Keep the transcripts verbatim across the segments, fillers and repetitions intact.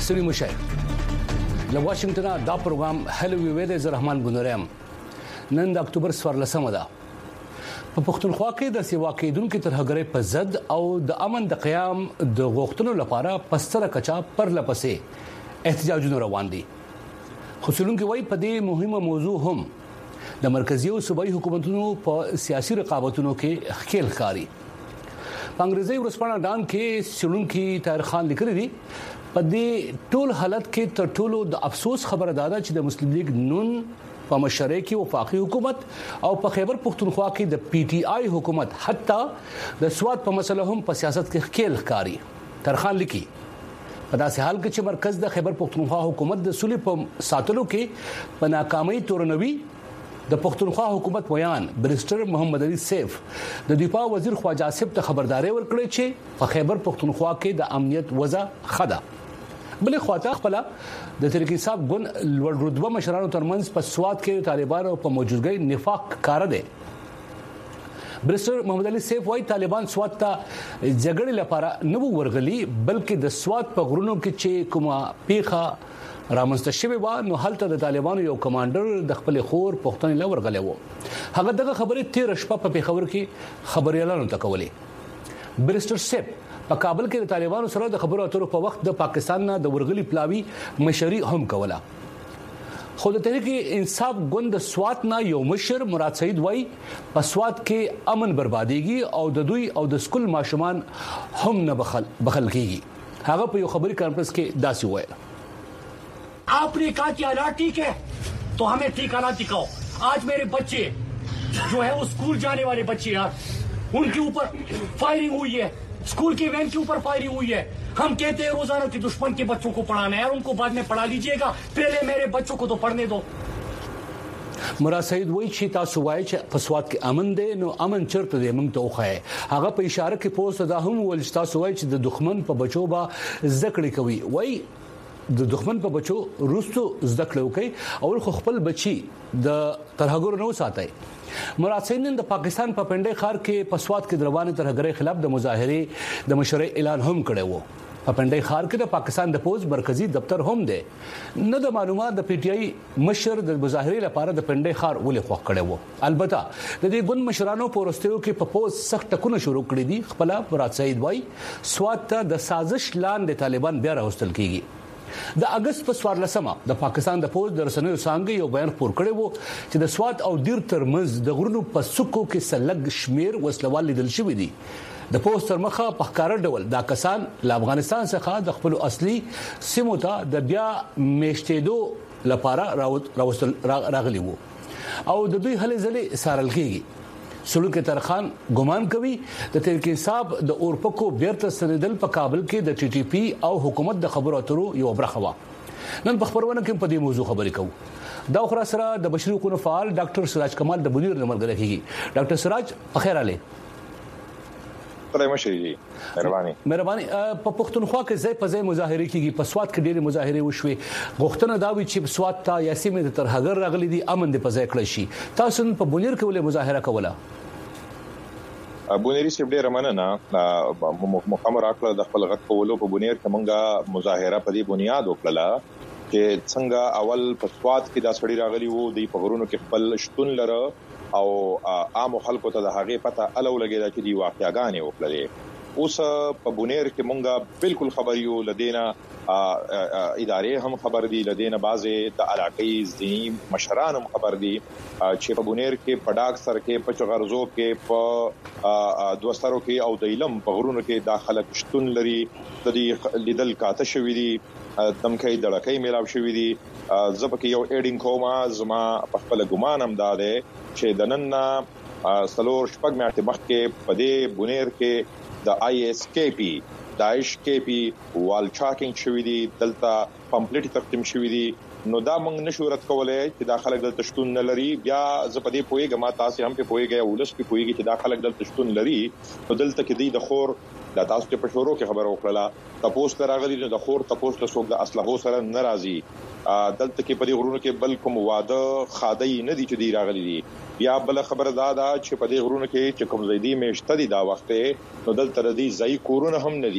سری مشه له واشنگټن دا پروګرام هلو وی د زرحمان بنورم نن د اکتوبر څوارلسمه ده په پښتونخوا کې د سیوا کېدونکو ترهګرۍ په ضد او د امن د قیام د غوښتنو لپاره پستره کچا پر لپسې احتجاجونه روان دي. خصوصاً کې وایي په دې مهمه موضوع هم د مرکزي او صوبایي حکومتونو په سیاسي رقابتونو کې خېل ښکاري. په انګریزي ورسپانه ډان کې سړونکو طاهر خان لیکلي دي په دې ټول حالت کې تر ټولو د افسوس خبره ده چې د مسلم لیگ نون په مشرۍ کې وفاقي حکومت او په خیبر پښتونخوا کې د پی ټی آی حکومت حتی د سواد په مسله هم په سیاست کې خېل ښکاري. ترخان لیکي په داسې حال کې چې مرکز د خیبر پښتونخوا حکومت د سولې په ساتلو کې په ناکامۍ تورنوي د پښتونخوا حکومت ویان بریسټر محمد علي سیف د دفاع وزیر خواجه آصف ته خبرداري ورکړي چې په خیبر پښتونخوا کې د امنیت وضع خده بلې خواته خپل د تحریک انصاف ګوند لوړ رتبه مشرانو ترمنځ په سواد کې طالبانو په موجودګۍ نفاق کار دی. بریسټر محمد علي سیف وايي طالبان سواد ته جګړې لپاره نه ورغلي بلکې د سواد په غرونو کې چې کومه پیخه رامنځته شوی و نو هلته د طالبانو یو کمانډر د خپل خور پښتون لور غلې وو. هغه دغه خبره تیر شپه په پیښور کې خبريالانو ته کولې. بریسټر سیف په کابل کې د طالبانو سره د خبرو اترو په وخت د پاکستان نه د ورغلي پلاوی مشري هم کوله. خو د تحریک انصاف ګوند سواد نه یو مشر مراد سعید وای په سواد کې امن برباديږي او د دوی او د سکول ماشومان هم نه بخل بخل کیږي. هغه په یو خبري کانفرنس کې داسې وایي आपने कहा कि अला ठीक है तो हमें ठिकाना दिखाओ. आज मेरे बच्चे जो है वो स्कूल जाने वाले बच्चे यार उनके ऊपर फायरिंग हुई है, स्कूल के वैन के ऊपर फायरिंग हुई है. हम कहते हैं रोजाना कि दुश्मन के बच्चों को पढ़ाना है और उनको बाद में पढ़ा लीजिएगा, पहले मेरे बच्चों को तो पढ़ने दो. مراد سعید وایي چې تاسو وایي چې په سواد کې امن دی نو امن چرته دی موږ ته وخی. هغه په اشاره کې پوسټ دا هم ول چې تاسو وایي چې د دښمن په بچو با ذکر کوي. وایي د دښمن په بچو روستو زده کړو کوي او خپل بچي د ترهګر نو ساتي. مراد سعید نن د پاکستان په پنډي خار کې په سواد کې دروازه ترهګرۍ خلاف د مظاهره د مشرۍ اعلان هم کړی وو. په پنډي خار کې د پاکستان د پوز مرکزی دفتر هم دی. نه د معلومات د پی ټی آی مشر د مظاهره لپاره د پنډي خار ولې خوښ کړی وو. البته د دې ګوند مشرانو پورستیو کې په پوز سخت ټکونه شروع کړی دي. خپل مراد سعید وای سواد ته د سازش لاندې طالبان بیا راوستل کیږي. د اگست په څوارلسمه د پاکستان د پوز د رسنیو څنګه یو بیان خپور کړی وو چې د سواد او دیر ترمنځ د غرونو په سکو کې سلګ شمیر وسلوال لیدل شوی دي. د پوسټر مخه په ښکار ډول دا کسان له افغانستان څخه د خپل اصلي سیمو ته د بیا میشتېدو لپاره راوستل راغلي وو او د دوی هلې ځلې سارل کېږي. سلوک ترخان ګمان کوي د تحریک انصاف د اورپکو بیرته سندل په کابل کې د ټي ټي پی او حکومت د خبرو اترو یو برخه و. نن په خبرونه کې په دې موضوع خبرې کوو. دا خو سره د بشري حقوقو فعال ډاکټر سراج کمال د مدیر نمبر کېږي. ډاکټر سراج بخیر علي. خدای مشري مهرباني مهرباني په پښتونخوا کې ځای په ځای مظاهره کیږي. په سواد کې ډېری مظاهره وشوي. غوښتنه دا وی چې سواد ته یاسمین د ترهګر راغلي دي امن د په ځای کړی شي. تاسو په بونیر کې ولې مظاهره کوله؟ بونیری سیب ډیر مننه مخامر اکل د خپل غږ کولو په بونیر کې مونږه مظاهره په دې بنیاد وکړه چې څنګه اول په سواد کې دا سړی راغلی وو د پغورونو کې خپل شتون لره او عام خلکو ته د هغه پته الو لګیدا چې دی واقعاګانې وکړلې. اوس په بونیر کې مونږه بالکل خبر یو لدینا ادارې هم خبر دي لدینا بعضه د علاقې ځینی مشران هم خبر دي چې په بونیر کې پډاک سر کې په چغرزو کې په دوسترو کې او د علم په غرونو کې داخله شتون لري د دې لیدل کاته شوې دي دمکې دړکې میلاو شوې دي. زبکه یو اډینګ کوما زما په خپل ګمان هم داده چې د نن سلور شپږ میاشتې مخکې په دې بونیر کې د آی اس کی پی داعش کې پی وال چاکینګ شوې دي دلته پمپلیټ تقسیم شوې دي. نو دا موږ نشو رات کولای چې داخله دلته شتون نه لري. بیا زپدې پويګه ما تاسو هم په پويګه ولس په پويګه چې داخله دلته شتون لري نو دلته کې دی د خور د تاسو په شورو کې خبر وکړه تاسو ته راغلي د خور تاسو ته څوک د اسلحو سره ناراضي دلته کې په دې غرونو کې بل کوم واده خادي نه دي چې دی راغلي دي. بیا بل خبر دادا چې په دې غرونو کې چې کوم زیدي مشته دي دا وخت نو دلته ردي ځای کورونه هم نه دي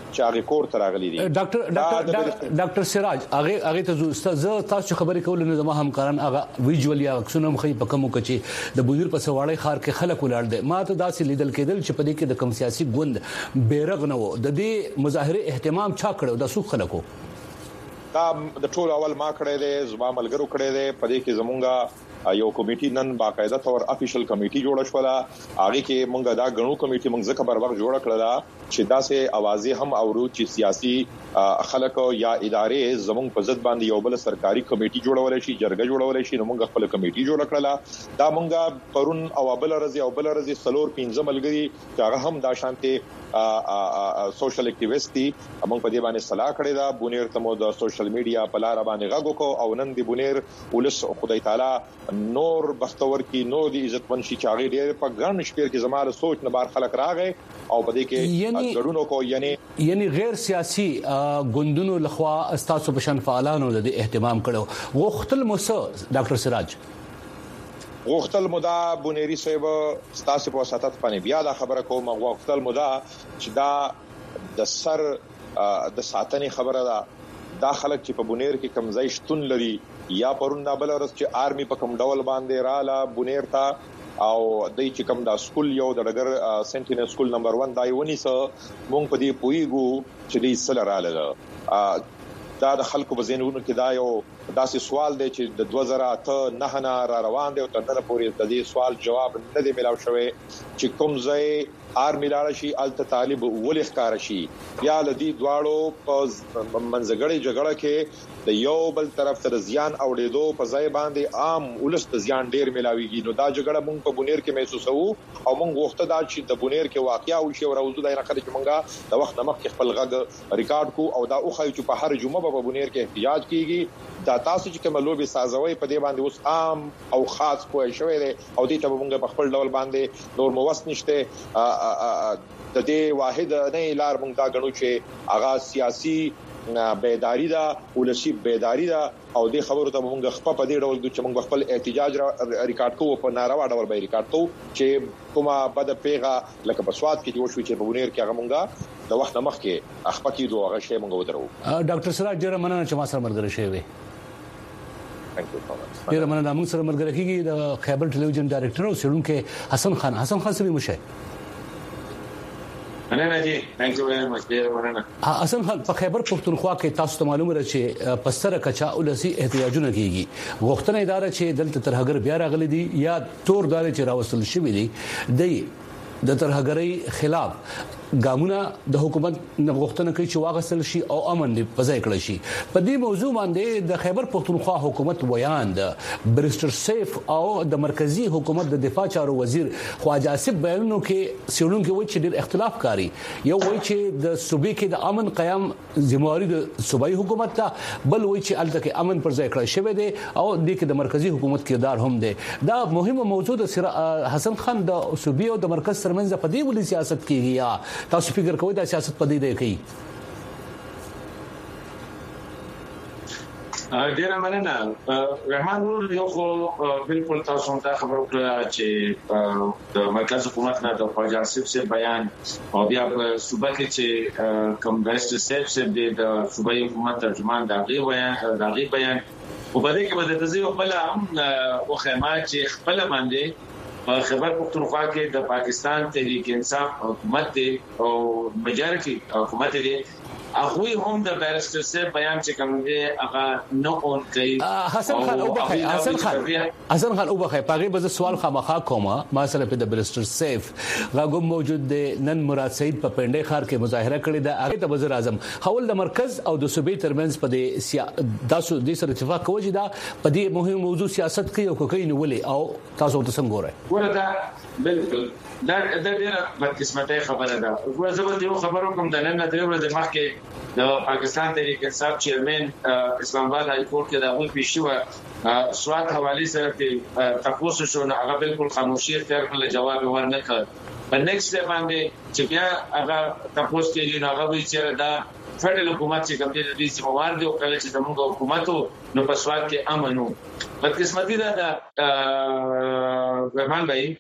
چې هغه کور ته راغلي دي. ډاکټر ډاکټر ډاکټر سراج هغه هغه ته زه تاسو خبرې کول نه زما همکاران هغه ویجوال یا عکسونه مخې په کومو کې د بویر په سواړی خار کې خلک ولاړ دي. ما ته داسې لیدل کېدل چې په دې کې د کم سیاسي ګوند بیرغ نه وو. د دې مظاهره اهتمام چا کړو د څو خلکو؟ دا د ټول اول ما کړی دی، زما ملګرو کړی دی. په دې کې زمونږه یو کمیټي نن باقاعده تور افیشل کمیټي جوړ شوله. هغه کې مونږه دا غنو کمیټي مونږ ځکه بر وخت جوړ کړل چې دا سه اوازې هم اورو چې سیاسي خلک یا ادارې زمونږ په ضد باندې یو بل سرکاري کمیټي جوړول شي، جرګه جوړول شي. نو مونږ خپل کمیټي جوړ کړل. دا مونږه پرون او بل ورځ او بل ورځ سلور پنځه ملګري چې هغه هم دا شانته سوشل اکټیویسټ دي، موږ په دې باندې صلاح کړې ده. بونیر ته مو د سوشل میډیا په لار باندې غږ وکړو او نن دی بونیر ولس خدای تعالی نور بختور کی نور دی عزتمن شي چې هغه ډېر په ګڼ شمیر کې زماره سوچ نه بار خلک راغی او په دې کې ګډونو کو یعنی یعنی غیر سیاسي ګوندونو لخوا استاسو بشن فعالانو د اهتمام کړو. وختل موسی ډاکټر سراج وختل مدا بونیری صاحب ستاسو په وساتت باندې بیا دا خبره کوم. وختل مدا چې دا د سر د ساتنې خبره ده. دا خلک چې په بونیر کې کمزای شتون لري یا پرون دا بل ورځ چې آرمي په کوم ډول باندې رااله بونیر ته او دای چې کوم دا سکول یو د ډګر سنټینل سکول نمبر ون دای ونی سه مونږ په دې پویګو چې دې سره رااله. دا د خلکو په ذهنونو کې دا یو داسې سوال دی چې د دوه زره اته نه نه را روان دی او تر نن پورې د دې سوال جواب نه دی ملاو شوی چې کوم ځای آرمي لاړ شي الته طالب ولې ښکار شي یا لدی دواړو په منځګړې جګړه کې د یو بل طرف ته زیان اوړېدو په ځای باندې عام ولس ته زیان ډیر ملاويږي. نو دا جګړه مونږ په بونیر کې محسوسو او مونږ وخت دا چې د بونیر کې واقعیا او شی او روزو دایره خلک مونږه د وخت نمخ خپل غږ ریکارډ کو او دا اوخه چې په هر جمعه په بونیر کې احتجاج کیږي. دا تاسو چې کوم لوبي سازوي په دې باندې اوس عام او خاص پوه شوی دی او دې ته مونږ په خپل ډول باندې نور موس نشته. د دې واحد نه لار مونږ دا غنو چې اغا سیاسي بیداری دا ولسی بیداری دا او دې خبرو ته مونږ خپل په دې ډول چې مونږ خپل احتجاج ریکارډ کوو په ناروا ډول به ریکارډ کوو چې کومه بد پیغه لکه په سواد کې جوړ شو چې په بونیر کې هغه مونږه د وخت مخ کې اخپا کې دوه هغه شی مونږ ودرو. ډاکټر سراج ډیر مننه چې ما سره مرګره شوی وي. ډیر مننه. موږ سره مرګره کیږي د خیبر ټلویزیون ډایرکټر او سړونکو حسن خان. حسن خان سره مشه مننه جی، ثانک یو ویری مچ. ډیر مننه. حسن خان په خیبر پختونخوا کې تاسو ته معلومه ده چې پستر کچا ولسی احتجاجونه کیږي. غوښتنه اداره چې دلته ترهګر بیا راغلي دي یا تور دار چې راوستل شوی دي د ترهګرۍ خلاف ګامونه د حکومت غوښتنه کوي چې واغسل شي او امن دی پځای کړی شي. په دې موضوع باندې د خیبر پختونخوا حکومت ویان د بریسټر سیف او د مرکزی حکومت د دفاع چارو وزیر خواجه آصف بیانونو کې سیړون کې وایي چې ډېر اختلاف کاری. یو وایي چې د صوبې کې د امن قیام ذمہواری د صوبایي حکومت ته، بل وایي چې الته کې امن پر ځای کړی شوی دی او د کې د مرکزی حکومت کردار هم دی. دا مهمه موضوع د حسن خان د صوبې او د مرکز ترمنځ په دې ولې سیاست کېږي یا تاسو فکر کوئ دا سیاست پدې دی کوي؟ ډیر مننه. رحمان ور یو خو بالکل تاسو ته خبر کړه چې د مرکز حکومت نه د خواجه آصف سے بیان او بیا په صوبه کې چې کوم بریسټر سیف سے د صوبایي حکومت ترجمان داغي بیان داغي بیان او په دې کې به د تزیو خپل هم او خیمات چې خپل باندې په خیبر پختونخوا کې د پاکستان تحریک انصاف حکومت دی او مجارکی حکومت دی هغه هم د بیرسټر سے بیان چې کوم دی هغه نو اون کوي. حسن خان او بخای حسن خان حسن خان او بخای پاغي به سوال خامخا کومه ما سره په د بیرسټر سیف غوږم موجود دی. نن مراد سعید په پنده خار کې مظاهره کړې ده. هغه د وزیر اعظم حول د مرکز او د صوبې ترمنځ په د داسو د سره اتفاق کوي دا په دې مهم موضوع سیاست کوي او کوي نو ولې او تاسو ته څنګه ګورئ؟ ورته بالکل دا د ډیره بدقسمتۍ خبره ده. ګوره زه به یو خبرو کوم د نن د ورځې مخکې د پاکستان تحریک انصاف چیرمن اسلام آباد های کورټ کې د هغوی پیشو سواد حواله سره کې تاسو شو نه هغه بالکل خاموشي اختیار کړل، جواب ورنه کړ. په نیکسټ ډے باندې چې بیا هغه تاسو کې نه هغه وی چې دا فدرال حکومت چې کوم دي د سیموار دی او کله چې زموږ حکومت نو په سواد کې امنو بدقسمتي ده د رحمان بھائی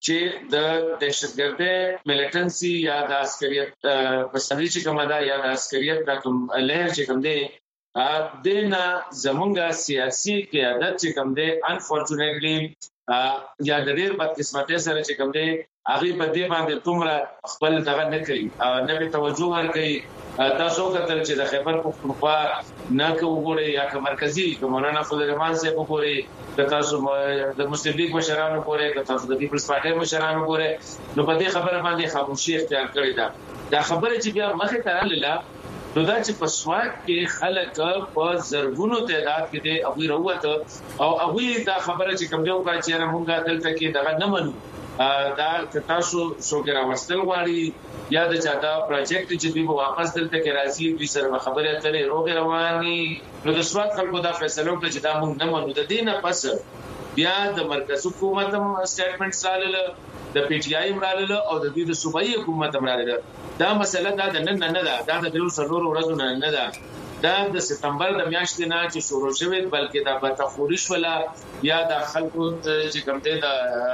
چې د دهشتګردۍ ملیټنسي یا د عسکریت پسندي چې کومه ده یا د عسکریت د کوم لهر چې کوم دی دنه زمونږه سیاسي قیادت چې کوم دی انفورچونټلی یا د ډېر بدقسمتۍ سره چې کوم دی هغه په دې باندې تومره خپل دغه نه کوي نه به توجه ورکوي. تاسو کتل چې د خیبر پختونخوا نه کوي یا که مرکزی که مولانا فضل الرحمن صاحب وګوري که تاسو د مسلم لیگ مشرانو وګورئ که تاسو د پیپلز پارټي مشرانو وګورئ نو په دې خبره باندې خاموشي اختیار کړې ده. دا خبره چې بیا مخه ته راغله نو دا چې په سواد کې خلک په زرګونو تعداد کې دي او وروته او هغه دا خبره چې کوم دی او چې موږ دلته کې دغه نه منو دا تاسو شوګرا وستل غواړي یا د چاته پروجیکټ چې دوی واپس دلته کې راځي دوی سره خبرې اترې روغ رواني نو د سواد خلکو دا فیصله وکړه چې دا موږ نه منو. د دې نه پس بیا د مرکز حکومت هم سټیټمنټ ساله د پی ټی آی مراله او د دې د صوبایي حکومت مراله دا مسله دا د نن نه ده دا د ډیرو سرور ورځو نه نه ده دا د سپتمبر د میاشتې نه چې شروع شوه بلکې دا په تخورش ولا یا د خلکو چې کوم دي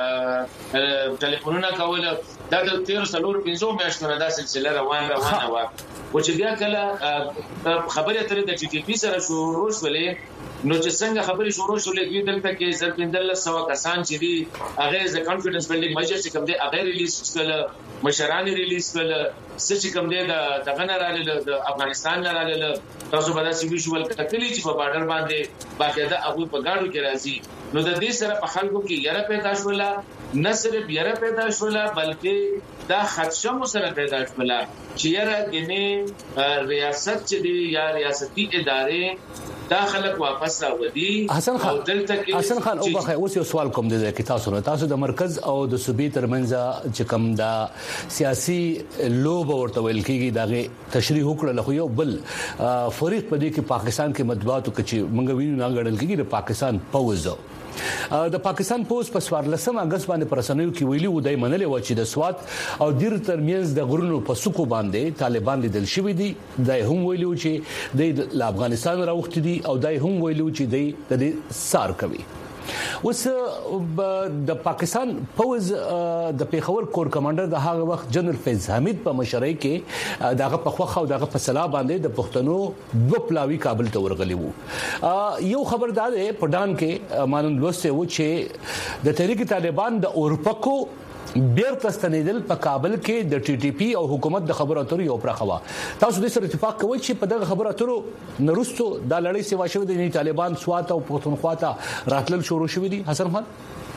د ټلیفونونه کول دا د تیر سلور پنځو میاشتو نه دا سلسله روان روانه و او چې بیا کله خبرې اترې د ټي ټي پی سره شروع شولې نو چې څنګه خبرې شروع شولې دوی دلته کې سر پندل سو کسان چې دي هغه ز کانفیډنس بلډینګ میجر چې کوم دي هغه ریلیز کړل مشران ریلیز کړل چې کوم دي د دغه نه راغله د افغانستان نه راغله تاسو به دا سی ویژوال کتلی چې په بارډر باندې باقاعده هغه په گاډو کې راځي نو د دې سره په خلکو کې یره پیدا شوله نه صرف یره پیدا شوله بلکې دا خدشه مو سره پیدا شوله چې یره ګنې ریاست چې دی یا ریاستي ادارې دا خلک واپس راوړي. حسن خان حسن خان او بخای اوس یو سوال کوم دی چې تاسو نو تاسو د مرکز او د صوبې ترمنځ چې کوم دا سیاسي لوب ورته ویل کیږي داغه تشریح وکړل خو یو بل فریق په دې کې پاکستان کې مطبوعاتو کې چې موږ وینو نه غړل کیږي د پاکستان پوز د پاکستان پوز په سوارلسم اگست باندې پرسنوي کې ویلي و دای منلې و چې د سواد او دیر ترمنځ د غرونو په سکو باندې طالبان لیدل شوی دي دای هم ویلي و چې د افغانستان راوخت دي او دای هم ویلو چې د دې سار کوي. اوس د پاکستان پوز د پیښور کور کمانډر د هغه وخت جنرال فیض حمید په مشرۍ کې دغه په خوخه او دغه په سلا باندې د پښتنو دو پلاوی کابل ته ورغلی وو. یو خبردار په ډان کې مانن لوسته و چې د تحریک طالبان د اورپکو بیرته ستنیدل په کابل کې د ټي ټي پی او حکومت د خبرو اترو یو پرخوا تاسو د سره اتفاق کوئ چې په دغه خبرو اترو نرستو د لړۍ سیوا شوی د طالبان سوات او پښتونخوا ته راتلل شروع شوی دي. حسن خان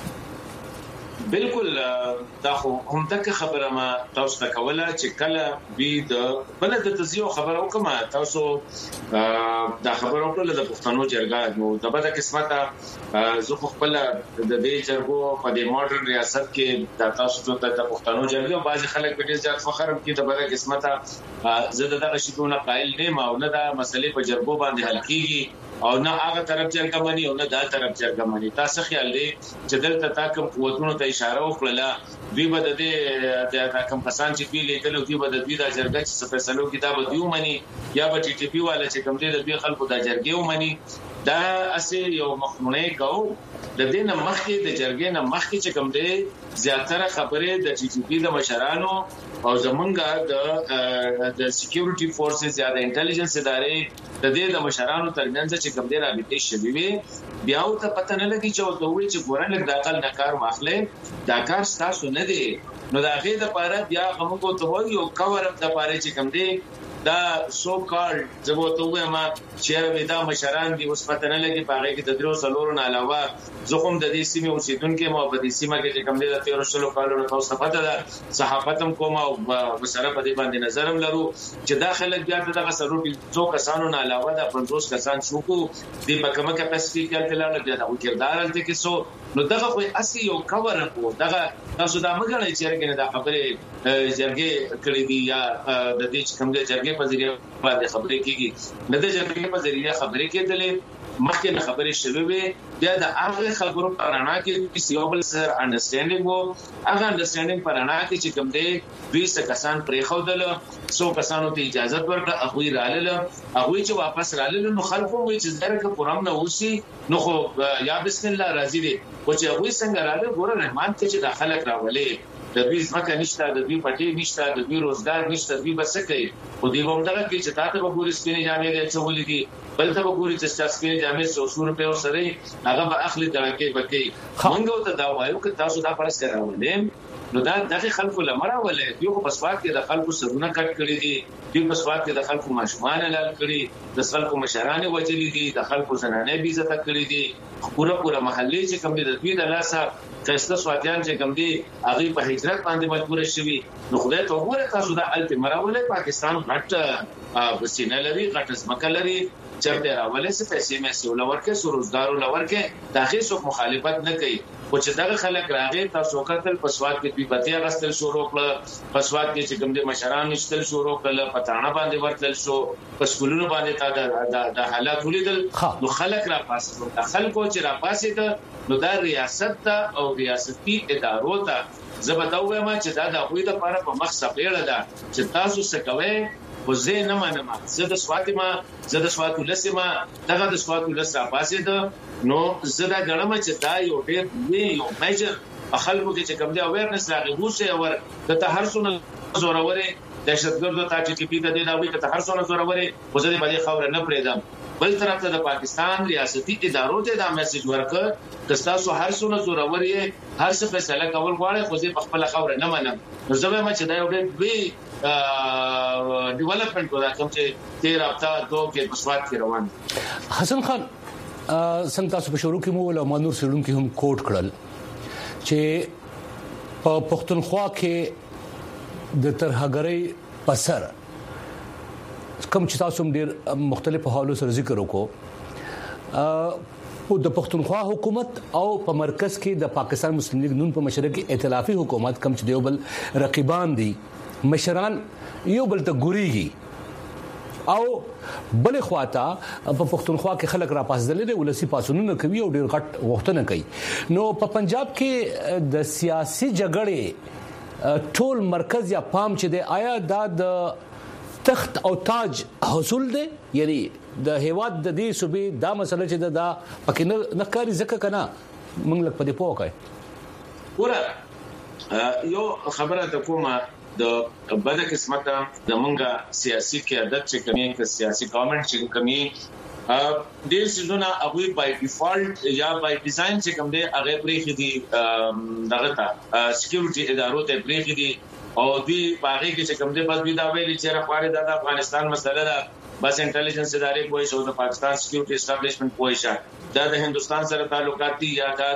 بالکل دا خو هم تک خبره ما تاسو ته کوله چې کله بي د بل د تزيو خبره وکما تاسو دا خبره وکړه د پښتنو جرګه نو د بده قسمته زه خپل د دې جرګو په دې ماډرن ریاست کې د تاسو ته د پښتنو جرګه بعض خلک په ډېر زیات فخر کوي د بده قسمته زه دغه شیونه قائل نه ما او نه دا مسلې په جرګو باندې حل کیږي او نه هغه طرف جرګه مني او نه دا طرف جرګه مني. تاسو خیال دی چې دلته تاکم قوتونو ته اشاره وکړه دوی به د دې د کوم کسان چې پیلې کلو دوی به د دوی د جرګه چې فیصلو کتاب دیو مني یا به ټي ټي پی والا چې کوم دې د دوی خلکو د جرګې ومني دا اسې یو مخمونه کو د دې نه مخکې د جرګې نه مخکې چې کوم دې زیاتره خبره د ټي ټي پی د مشرانو او زمونږه د د سکیورټي فورسز یا د انټيليجنس ادارې د دې د مشرانو ترمنځ چې کوم دې رابطې شوي وي بیا او ته پته نه لګي چې او دوی چې ګورن لګ داخل نکار واخلې دا کار تاسو نه دی نو دا غي د پاره بیا کومو ته وایي او کور د پاره چې کوم دې دا سو کال زبوته وې ما چې دا مشران دي اوس پته نه لګي پاره کې د درو سلورو نه علاوه زخم د دې سیمه اوسیدونکو مو په دې سیمه کې کوم دې د تیر شلو کالو تاسو پته ده صحافتم کوم او وسره په دې باندې نظرم لرو چې داخله بیا دغه سرور څو کسانو نه علاوه د پنځوس کسان شو کو د پکمه کپاسټي کېلکل بیا د کردار ته کې سو نو دغه خو اسی یو کور کو دغه تاسو دا مګنه چې رګنه دا خبره جرګه کړې دي یا د دې کوم دې جرګه په ذریعہ باندې خبرې کیږي نه د جرګې په ذریعہ خبرې کېدلې مخکې خبرې شوې وي بیا د هغه خبرو پرانا کې یو بل سره انډرستانډینګ وو هغه انډرستانډینګ پرانا کې چې کوم دی دوی څه کسان پرې خودل څو کسانو ته اجازه ورکړه هغه رالل هغه چې واپس رالل نو خلکو وی چې درکه پرام نه وسی نو خو یا بسم الله راضي دي او چې هغه څنګه رالل ګور رحمان ته چې داخله راولې د دوی ځمکه نشته د دوی پټي نشته د دوی روزګار نشته دوی بس کوي او دی هم دا کې چې تاسو به ګوري سپینې جامې دې څولې دي بل ته به ګوري چې تاسو سپینې جامې څو روپے سره هغه به اخلي درکې بکی مونږ ته دا وایو چې تاسو دا پرس راولې نو دا دغه خلکو لمره ولې یو په سواد کې د خلکو سرونه کټ کړی دي یو په سواد کې د خلکو ماشومان لال کړی د خلکو مشرانه وجلي دي د خلکو زنانه بي عزت کړی دي پورا پورا محلي چې کوم دي د دوی د لاسه کښته سوادیان چې کوم دي هغه په هجرت باندې مجبور شوي نو خدای ته وګوره تاسو د التمره ولې پاکستان غټ بسینه لري غټ ځمکه لري چرته راولې څه پیسې مې سول ورکه سو روزګار ولورکه داخې څوک مخالفت نه کوي او چې دغه خلک راغې تاسو کتل په سواد کې دوی پتیا غستل شروع کړ په سواد کې چې کوم دي مشران نشتل شروع کړل پټانه باندې ورتل شو په سکولونو باندې تا د حالات ولیدل نو خلک را پاسو خلکو چې را پاسې نو دا ریاست او ریاستي ادارو ته زبداوه ما چې دا د خوې د لپاره په مخ سپېړه ده چې تاسو څه کوئ خو زه نه منم زه د سواتي ما زه د سواتو لسمه دغه د سواتو لسه پاسې ده نو زه دا غړم چې دا یو ډېر وی یو میجر خلکو کې چې کوم دی اویرنس راغی وشه ور د هر څونه زوروري دهشتګردو ته چې پی د دې دا وی ته هر څونه زوروري خو زه باندې خبره نه پریدم بل طرف ته د پاکستان ریاستي ادارو ته دا میسج ورکړ چې تاسو هر څونه زوروري هر څه فیصله کول غواړئ خو زه خپل خبره نه منم نو زه وایم چې دا یو ډېر وی ډیولپمنٹ ودا کوم چې تیر هفته دوه کې په سواد کې روان حسن خان څنګه تاسو په شروع کې مو له مانور سړون کې هم کوټ کړل چې په پښتونخوا کې د ترهګرۍ پسر کوم چې تاسو ډیر مختلفو حالو سره ذکر وکړو او د پښتونخوا حکومت او په مرکز کې د پاکستان مسلم لیگ نون په مشرق کې ائتلافي حکومت کم چې دیوبل رقیبان دي مشران یو بل ته ګوريږي او بل خواته په پښتونخوا کې خلک را پاسدل دي ولسی پاسونونه کوي او ډیر غټ وختونه کوي نو په پنجاب کې د سیاسي جګړې ټول مرکز یا پام چې دی آیا دا د تخت او تاج حصول دی یعنی د هیواد د دې صوبې دا مسله چې دا پکې نه کاری ځکه کنه موږ لکه په دې پوه کوي ورا یو خبره ته کومه د بد قسمت د مونږه سیاسي قیادت چې کمی ک سیاسي ګورنمنت چې کمی ډیر سيزونه هغه بای ډیفالت یا بای ډیزاین چې کوم دی هغه پرې دي دغه تا سکیورټي ادارو ته پرې دي او دوی باغې کې چې کوم دی بس دوی دا ویلي چې راخواره د افغانستان مسله ده بس انټيليجنس ادارې کوی شو د پاکستان سکیورټي اسټابلیشمنت کوی شه دا د هندستان سره تعلقات دي یا دا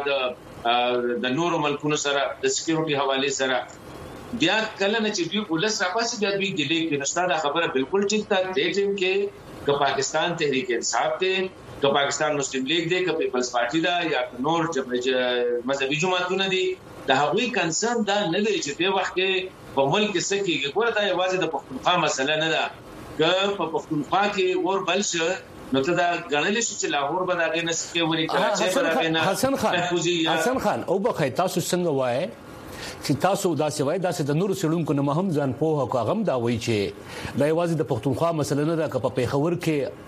د نورو ملکونو سره د سکیورټي حواله سره بیا کله نه چې دوی ولس راپاسي بیا دوی ګلې کې نشته دا خبره بالکل ټیک ده د ټیم کې که پاکستان تحریک انصاف ته که پاکستان مسلم لیگ دی که پیپلز پارټي دا یا نور مذهبي جماعتونه دي د هغوی کنسرن دا نه دی چې په وخت کې په ملک کې سکیږي ګوره دا یوازې د پښتونخوا مسله نه ده که په پښتونخوا کې ور بل شه نو ته دا غنل شي چې لاهور به دا غنه سکه وري کراچي به دا غنه حسن خان حسن خان او بخای تاسو څنګه وای چې تاسو دا سوای دا د نور سړونکو نه هم ځان په هغه غم دا وای چې دا یوازې د پښتونخوا مسله نه ده که په پیښور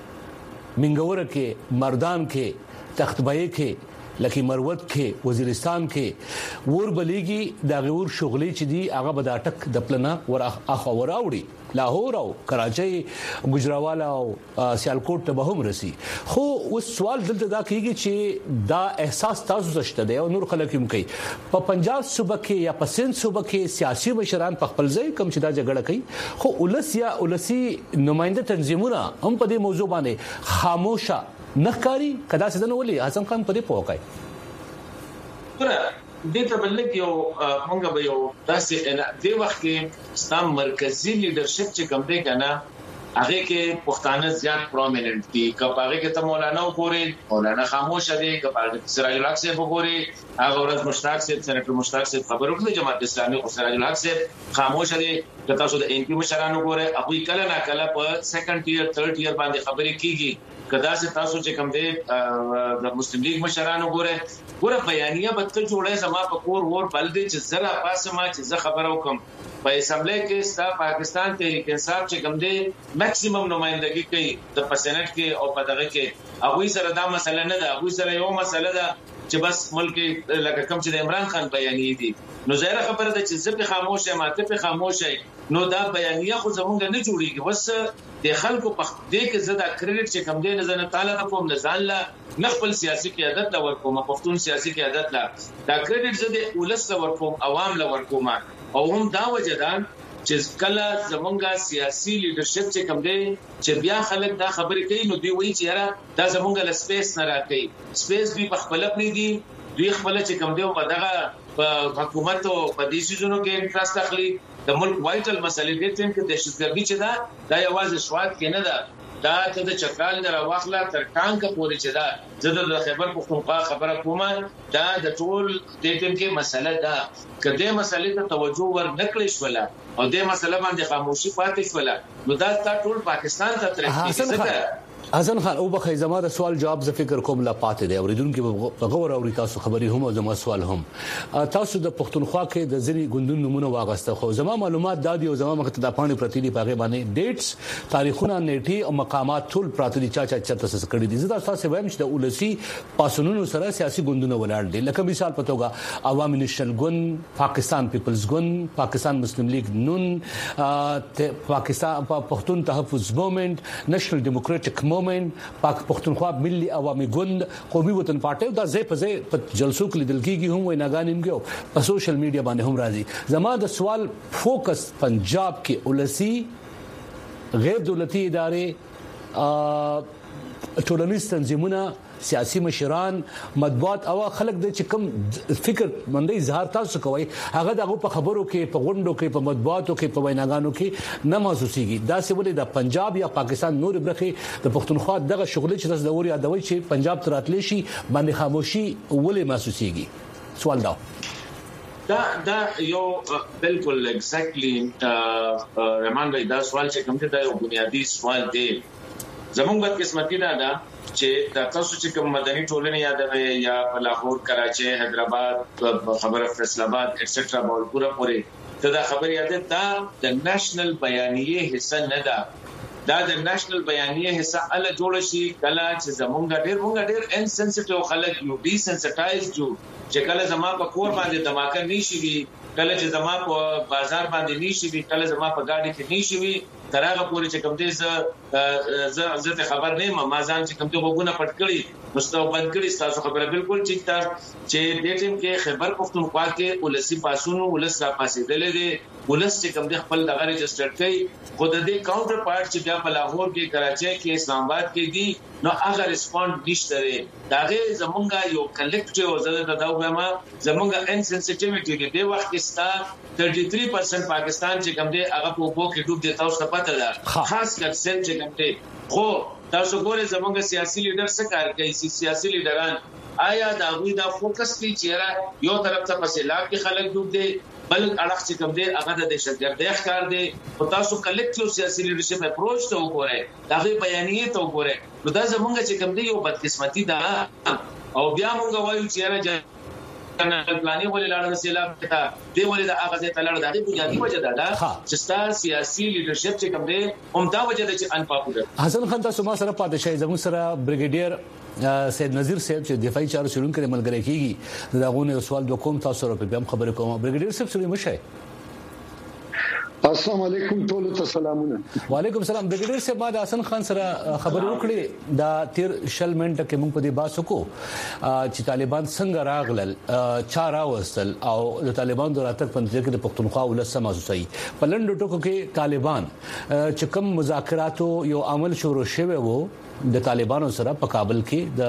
کې منګور کې مردان کې تختبای کې لکه مروت کې وزیرستان کې ور بلیږي دا غور شغلې چې دی هغه به د اٹک د پلنا ور اخو وراوړي لاهور او کراچي ګجراوالا او سیالکوټ ته به هم رسی خو اوس سوال دلته دا کیږي چې دا احساس تاسو زشته دی او نور خلک هم کوي په پنجاب صوبه کې یا په سند صوبه کې سیاسي مشران په خپل ځای کم چې دا جګړه کوي خو ولس یا ولسی نمائنده تنظیمونه هم په دې موضوع باندې خاموشه نخکاری کدا څه نه ولي حسن خان په دې پوکای ګره دې ته بل کې یو مونږ به یو داسې ان دې وخت کې ستام مرکزی لیدرشپ چې کوم دی کنه هغه کې پښتانه زیات پرومیننت دي کله هغه کې ته مولانا وګوري مولانا خاموش دي کله سراج الحق سے وګوري هغه ورځ مشتاق صاحب سېنیټر مشتاق صاحب خبرو کړې جماعت اسلامي او سراج الحق صاحب خاموش دي که تاسو د ان پی مشرانو ګوره هغه کله نه کله په سیکنډ ټیر ثرډ ټیر باندې خبرې کیږي کدا چې تاسو چې کوم دي د مسلم لیگ مشرانو ګوره ګوره بیانیه بدل جوړه زما په کور ور بل دي چې زرا پاسه ما چې زه خبرو کوم په اسمبلی کې ستا پاکستان تحریک انصاف چې کوم دي میکسیمم نمائندګي کوي د پسنټ کې او په دغه کې هغه سره دا مسله نه ده هغه سره یو مسله ده چې بس ملک لکه کوم چې د عمران خان بیانیه دي نو زهره خبره ده چې زه په خاموشه ماته په خاموشه نو دا بیانیه خو زمونږ نه جوړیږي بس د خلکو په دې کې زدا کریډټ چې کم دی نه زنه تعالی کوم نه ځان لا نخبل سیاسي قیادت لا ورکوم پښتون سیاسي قیادت لا دا کریډټ زده ولس لا ورکوم عوام لا ورکوم او هم دا وجدان چې کله زمونږه سیاسي لیډرشپ چې کم دی چې بیا خلک دا خبرې کوي نو دوی وایي چې یاره دا زمونږه ل سپیس نه راکې سپیس دوی په خپل پری دي دوی خپل چې کم دی په دغه په حکومت او په دې سيزونو کې انټرست اخلي د ملک وایټل مسلې دي چې د دهشتګردي چې دا دا یوازې شواد کې نه ده دا ته د چکرال در واخلا تر ټانک پورې چې دا زده د خیبر پختونخوا خبره کومه دا د ټول د ټیم کې مسله ده کله مسلې ته توجه ور نکړې شولا او د مسله باندې خاموشي پاتې شولا نو دا ټول پاکستان ته ترې حسن خان او بخې زما د سوال جواب ز فکر کوم لا پاتې دی اوریدونکو په غور اوري تاسو خبري هم او زما سوال هم تاسو د پښتونخوا کې د ځری ګوندونو نمونه واغسته خو زما معلومات دادي او زما مخ ته د پانی پرتی دی پاغه باندې ډیټس تاریخونه نیټي او مقامات ټول پراته دي چا چا چرته څه کړی دي زدا تاسو وایم چې د اولسی پاسونونو سره سیاسي ګوندونه ولاړ دي لکه مثال پتوګه عوامي نېشنل ګوند پاکستان پیپلز ګوند پاکستان مسلم لیگ نون پاکستان پښتون تحفظ موومېنټ نېشنل ډیموکراټک موومېنټ پاک پښتونخوا ملي عوامي ګوند قومي وطن پارټي دا ځای په ځای په جلسو کې لیدل کېږي هم ویناګانې موږ په سوشل میډیا باندې هم راځي زما د سوال فوکس پنجاب کې ولسی غیر دولتي ادارې ټولنیز تنظیمونه سیاسي مشران مطبوعات او خلک د چکم فکر مندي اظهار تاسو کوي هغه دغه په خبرو کې په غونډو کې په مطبوعاتو کې په ویناګانو کې نه محسوسيږي دا څه ولې د پنجاب یا پاکستان نور برخه د پښتونخوا دغه شغل چې تاسو د اوري یادوي چې پنجاب تراتلی شي باندې خاموشي ولې محسوسيږي سوال دا دا دا یو بالکل ایگزیکټلی رحمان بھائی دا سوال چې کوم ته دا یو بنیادی سوال دی زموږ بدقسمتي دا ده چې تاسو چې کوم مدني ټولنې یادوي یا په لاهور کراچي حیدرآباد خبره فیصل آباد ایکسټرا باورپورا پورې ته دا خبر یاده دا د نېشنل بیانیه حصہ نه ده دا د نېشنل بیانیه حصہ ال جوړ شي کله چې زمونږ ډېر مونږ ډېر ان سنسټیو خلک یو ډي سنسټایز جو چې کله زما په کور باندې دماکه نشي وي کله چې زما په بازار باندې نشي وي کله زما په گاډي کې نشي وي ترغه پوری چې کوم دې ز ز زه خبر نه ما ځان چې کوم ته وګونه پټ کړی مستو بند کړی تاسو خبره بالکل ٹھیک تا چې دې ټیم کې خیبر پختونخوا کې ولسی پاسونو ولس را پاسې دلې دي ولس چې کوم دې خپل دغه رجسٹر کړي خود دې کاونټر پارت چې بیا په لاهور کې کراچي کې اسلام آباد کې دي نو هغه ریسپونډ نشته لري داغه زمونږه یو کلیکټیو زده دا وایم زمونږه ان سنسټیویټی دی وخت کې ستا تھرٹی تھری پرسنٹ پاکستان چې کوم دې هغه په وګو کې ډوب دي تاسو پته ده خاص کر سل چې کوم دې خو تاسو ګورئ زمونږ سیاسي لیډر څه کار کوي سیاسي لیډران آیا دا غوي دا فوکس کوي چې یو طرف ته مسلات کې خلک ډوب دي بل اړخ چې کوم دي هغه د دهشتګردۍ ښکار دي او تاسو کلیکټیو سیاسي لیډرشپ اپروچ ته وګورئ دا غي بیانیه ته وګورئ نو دا زمونږ چې کوم دي یو بدقسمتي ده او بیا موږ وایو چې کنه پلاني ولې لاړ سیلاب ته دی ولې د اغازه تلړ د دې بنیادی وجه ده چې ستا سیاسي لیډرشپ چې کوم دی هم دا وجه ده چې ان پاپولر حسن خان تاسو ما سره پاتې شئ زموږ سره بریګیډیر سید نذیر صاحب چې دفاعي چارو شروع کړي ملګری کیږي داغونه سوال د کوم تاسو سره په خبره کوم بریګیډیر صاحب سره مشه السلام علیکم ټول ته سلامونه وعلیکم السلام بریګیډیر صاحب ما د حسن خان سره خبرو کړې دا تیر شل منټه کې موږ په دې باسو کو چې طالبان څنګه راغلل چارا وستل او د طالبان د راتګ په نتیجه کې د پښتونخوا ولسمه محسوسي په لندو ټکو کې طالبان چې کوم مذاکراتو یو عمل شروع شوه وو د طالبانو سره په کابل کې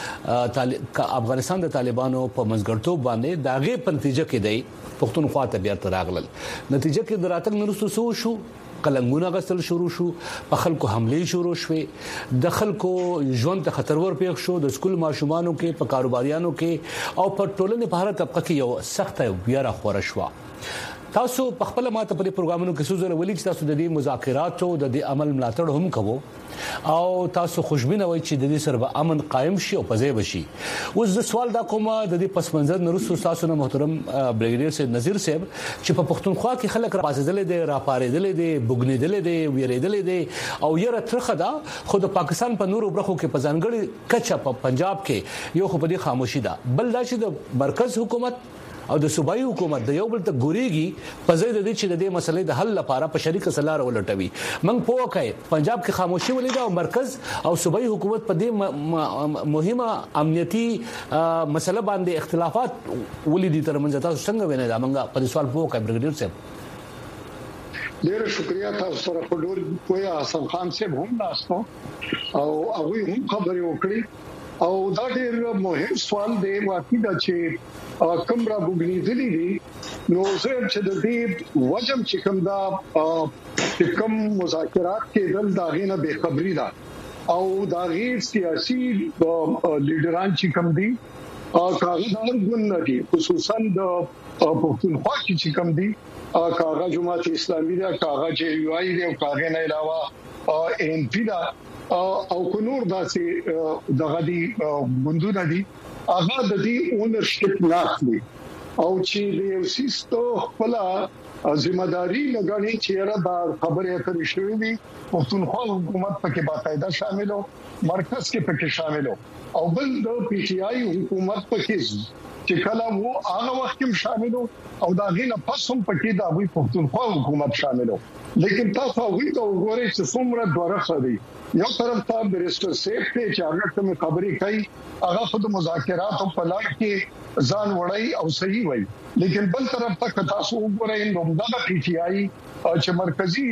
د افغانستان د طالبانو په منځګړتوب باندې داغه په نتیجه کې دی پښتونخوا ته بیا تراغلل نتیجه کې دراتک نرسو سو شو قلنګونه غسل شروع شو په خلکو حمله شروع شوه د خلکو ژوند ته خطر ور پیښ شو د سکول ماشومانو کې په کاروباریانو کې او په ټولنې په هر طبقه کې یو سخت بیا را خور شو تاسو په خپل ماته په پروګرامونو کې سوزره ولې چې تاسو د دې مذاکرات او د دې عمل ملاتړ هم کوو او تاسو خوشبینه وای چې د دې سره امن قائم شي او پځې بشي اوس د سوال دا کومه د دې پس منظر نرسو تاسو نه محترم بریګیډیر سید نذیر صاحب چې په پښتونخوا کې خلک را پاسېدل دي را پارېدل دي بوګنېدل دي ویریدل دي او یره ترخه دا خو د پاکستان په نورو برخو کې په ځانګړي کچه په پنجاب کې یو خو په دې خاموشي ده بل دا چې د مرکز حکومت او د صوبایي حکومت د یو بل ته ګوريږي په ځای د دې چې د دې مسلې د حل لپاره په شریک سلار ولټوي موږ په وکای پنجاب کې خاموشي ولیدا او مرکز او صوبایي حکومت په دې مهمه امنیتي مسله باندې اختلافات ولیدي تر منځ تاسو څنګه وینئ دا موږ په سوال په وکای بریګیډیر صاحب ډېر شکریا تاسو سره په ډول کوی حسن خان صاحب هم ناستو او هغه هم خبرې وکړي او دا ډېر مهم سوال دی واقعي دا چې کوم را بوګنی دي دي نو زه چې د دې وجم چې کوم دا کوم مذاکرات کې دل داغینه به خبري ده او داغي سیاسي لیډران چې کوم دي کاغذار ګون دي خصوصا د پښتونخوا چې کوم دي کاغذ جماعت اسلامي دا کاغذ یو آی دی او کاغذ نه علاوه ان پی دا او کنور داسې دغه دي بندونه دي هغه د دې اونرشپ ناخلي او چې د یو سیستو خپل ځمېداري لګړي چې را د خبرې اترې شوې دي پښتونخوا حکومت پکې باقاعده شامل او مرکز کې پکې شامل او بل د پی ټی آی حکومت پکې چې کله وو هغه وخت کې شامل او دا غینه پس هم پکې د ابوي پښتونخوا حکومت شامل لیکن تاسو وایي ته وګورئ چې څومره دوره دي یو طرف ته بیرسټر سیف ته چې هغه کوم خبرې کوي هغه خود مذاکرات په لړ کې ځان وړي او صحیح وایي لیکن بل طرف ته تاسو وګورئ نو دا پی ټی آی چې مرکزی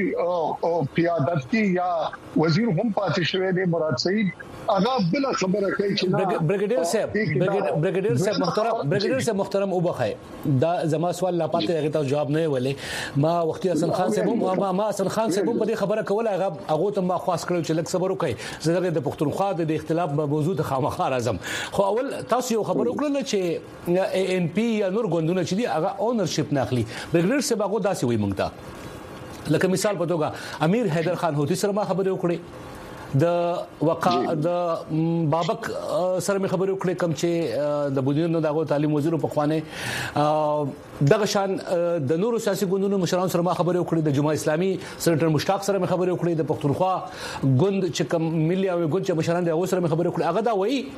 قیادت کې یا وزیر هم پاتې شوی دی مراد سعید هغه بل خبره کوي چې بریګیډیر صاحب بریګیډیر صاحب محترم بریګیډیر صاحب محترم وبخای دا زما سوال لا پاتې هغه ته جواب نه ولې ما وختي حسن خان صاحب ما ما حسن خان صاحب په دې خبره کوله هغه هغه ته ما خاص کړو چې لک صبر وکړي زه د پښتونخوا د اختلاف په موضوع د خامخا راځم خو اول تاسو یو خبر وکړل چې ا ان پی یا نور ګوندونه چې دی هغه اونرشپ ناخلي بریګیډیر صاحب هغه داسې وي مونږ ته لکه مثال په توګه امیر حیدر خان هوتی سره ما خبرې وکړې د وقا د بابک سره مې خبرې وکړې کوم چې د بودیجه دغه تعلیم وزیر په خوانه دغه شان د نورو سیاسي ګوندونو مشرانو سره ما خبرې وکړې د جماعت اسلامي سېنیټر مشتاق سره مې خبرې وکړې د پښتونخوا ګوند چې کوم ملي او ګوند چې مشران دغه سره مې خبرې وکړې هغه دا وایي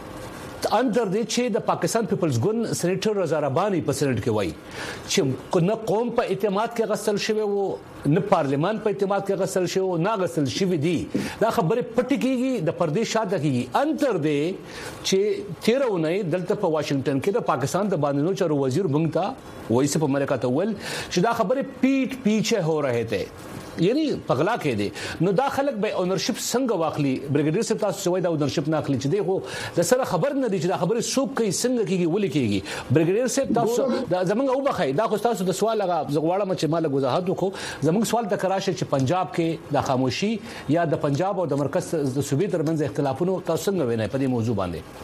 اندر دې چې د پاکستان پیپلز ګوند سېنیټر رضا رباني په سېنیټ کې وایي چې نه قوم په اعتماد کې غسل شوی وو نه پارلیمان په اعتماد کې غسل شوی وو نه غسل شوی دي دا خبره پټ کیږي د پردیش شاده کیږي اندر دې چې تیرونه دلته په واشنگټن کې د پاکستان د باندې چارو وزیر بنګتا وایي چې په امریکا ته ول چې دا خبره پیټ پیچھے هو رہے थे یعنی پغلا کې دي نو دا خلک به اونرشپ څنګه واخلي بریګیډیر صاحب تاسو سوي دا اونرشپ نه اخلي چې دی خو د سره خبر نه دي چې دا خبره څوک کوي څنګه کیږي ولې کیږي بریګیډیر صاحب تاسو دا زمونږ او بخای دا خو تاسو د سوال هغه زغواړم چې مال وضاحت وکړو زمونږ سوال د کراشه چې پنجاب کې د خاموشي یا د پنجاب او د مرکز د صوبې ترمنځ اختلافونو تاسو څنګه وینئ په دې موضوع باندې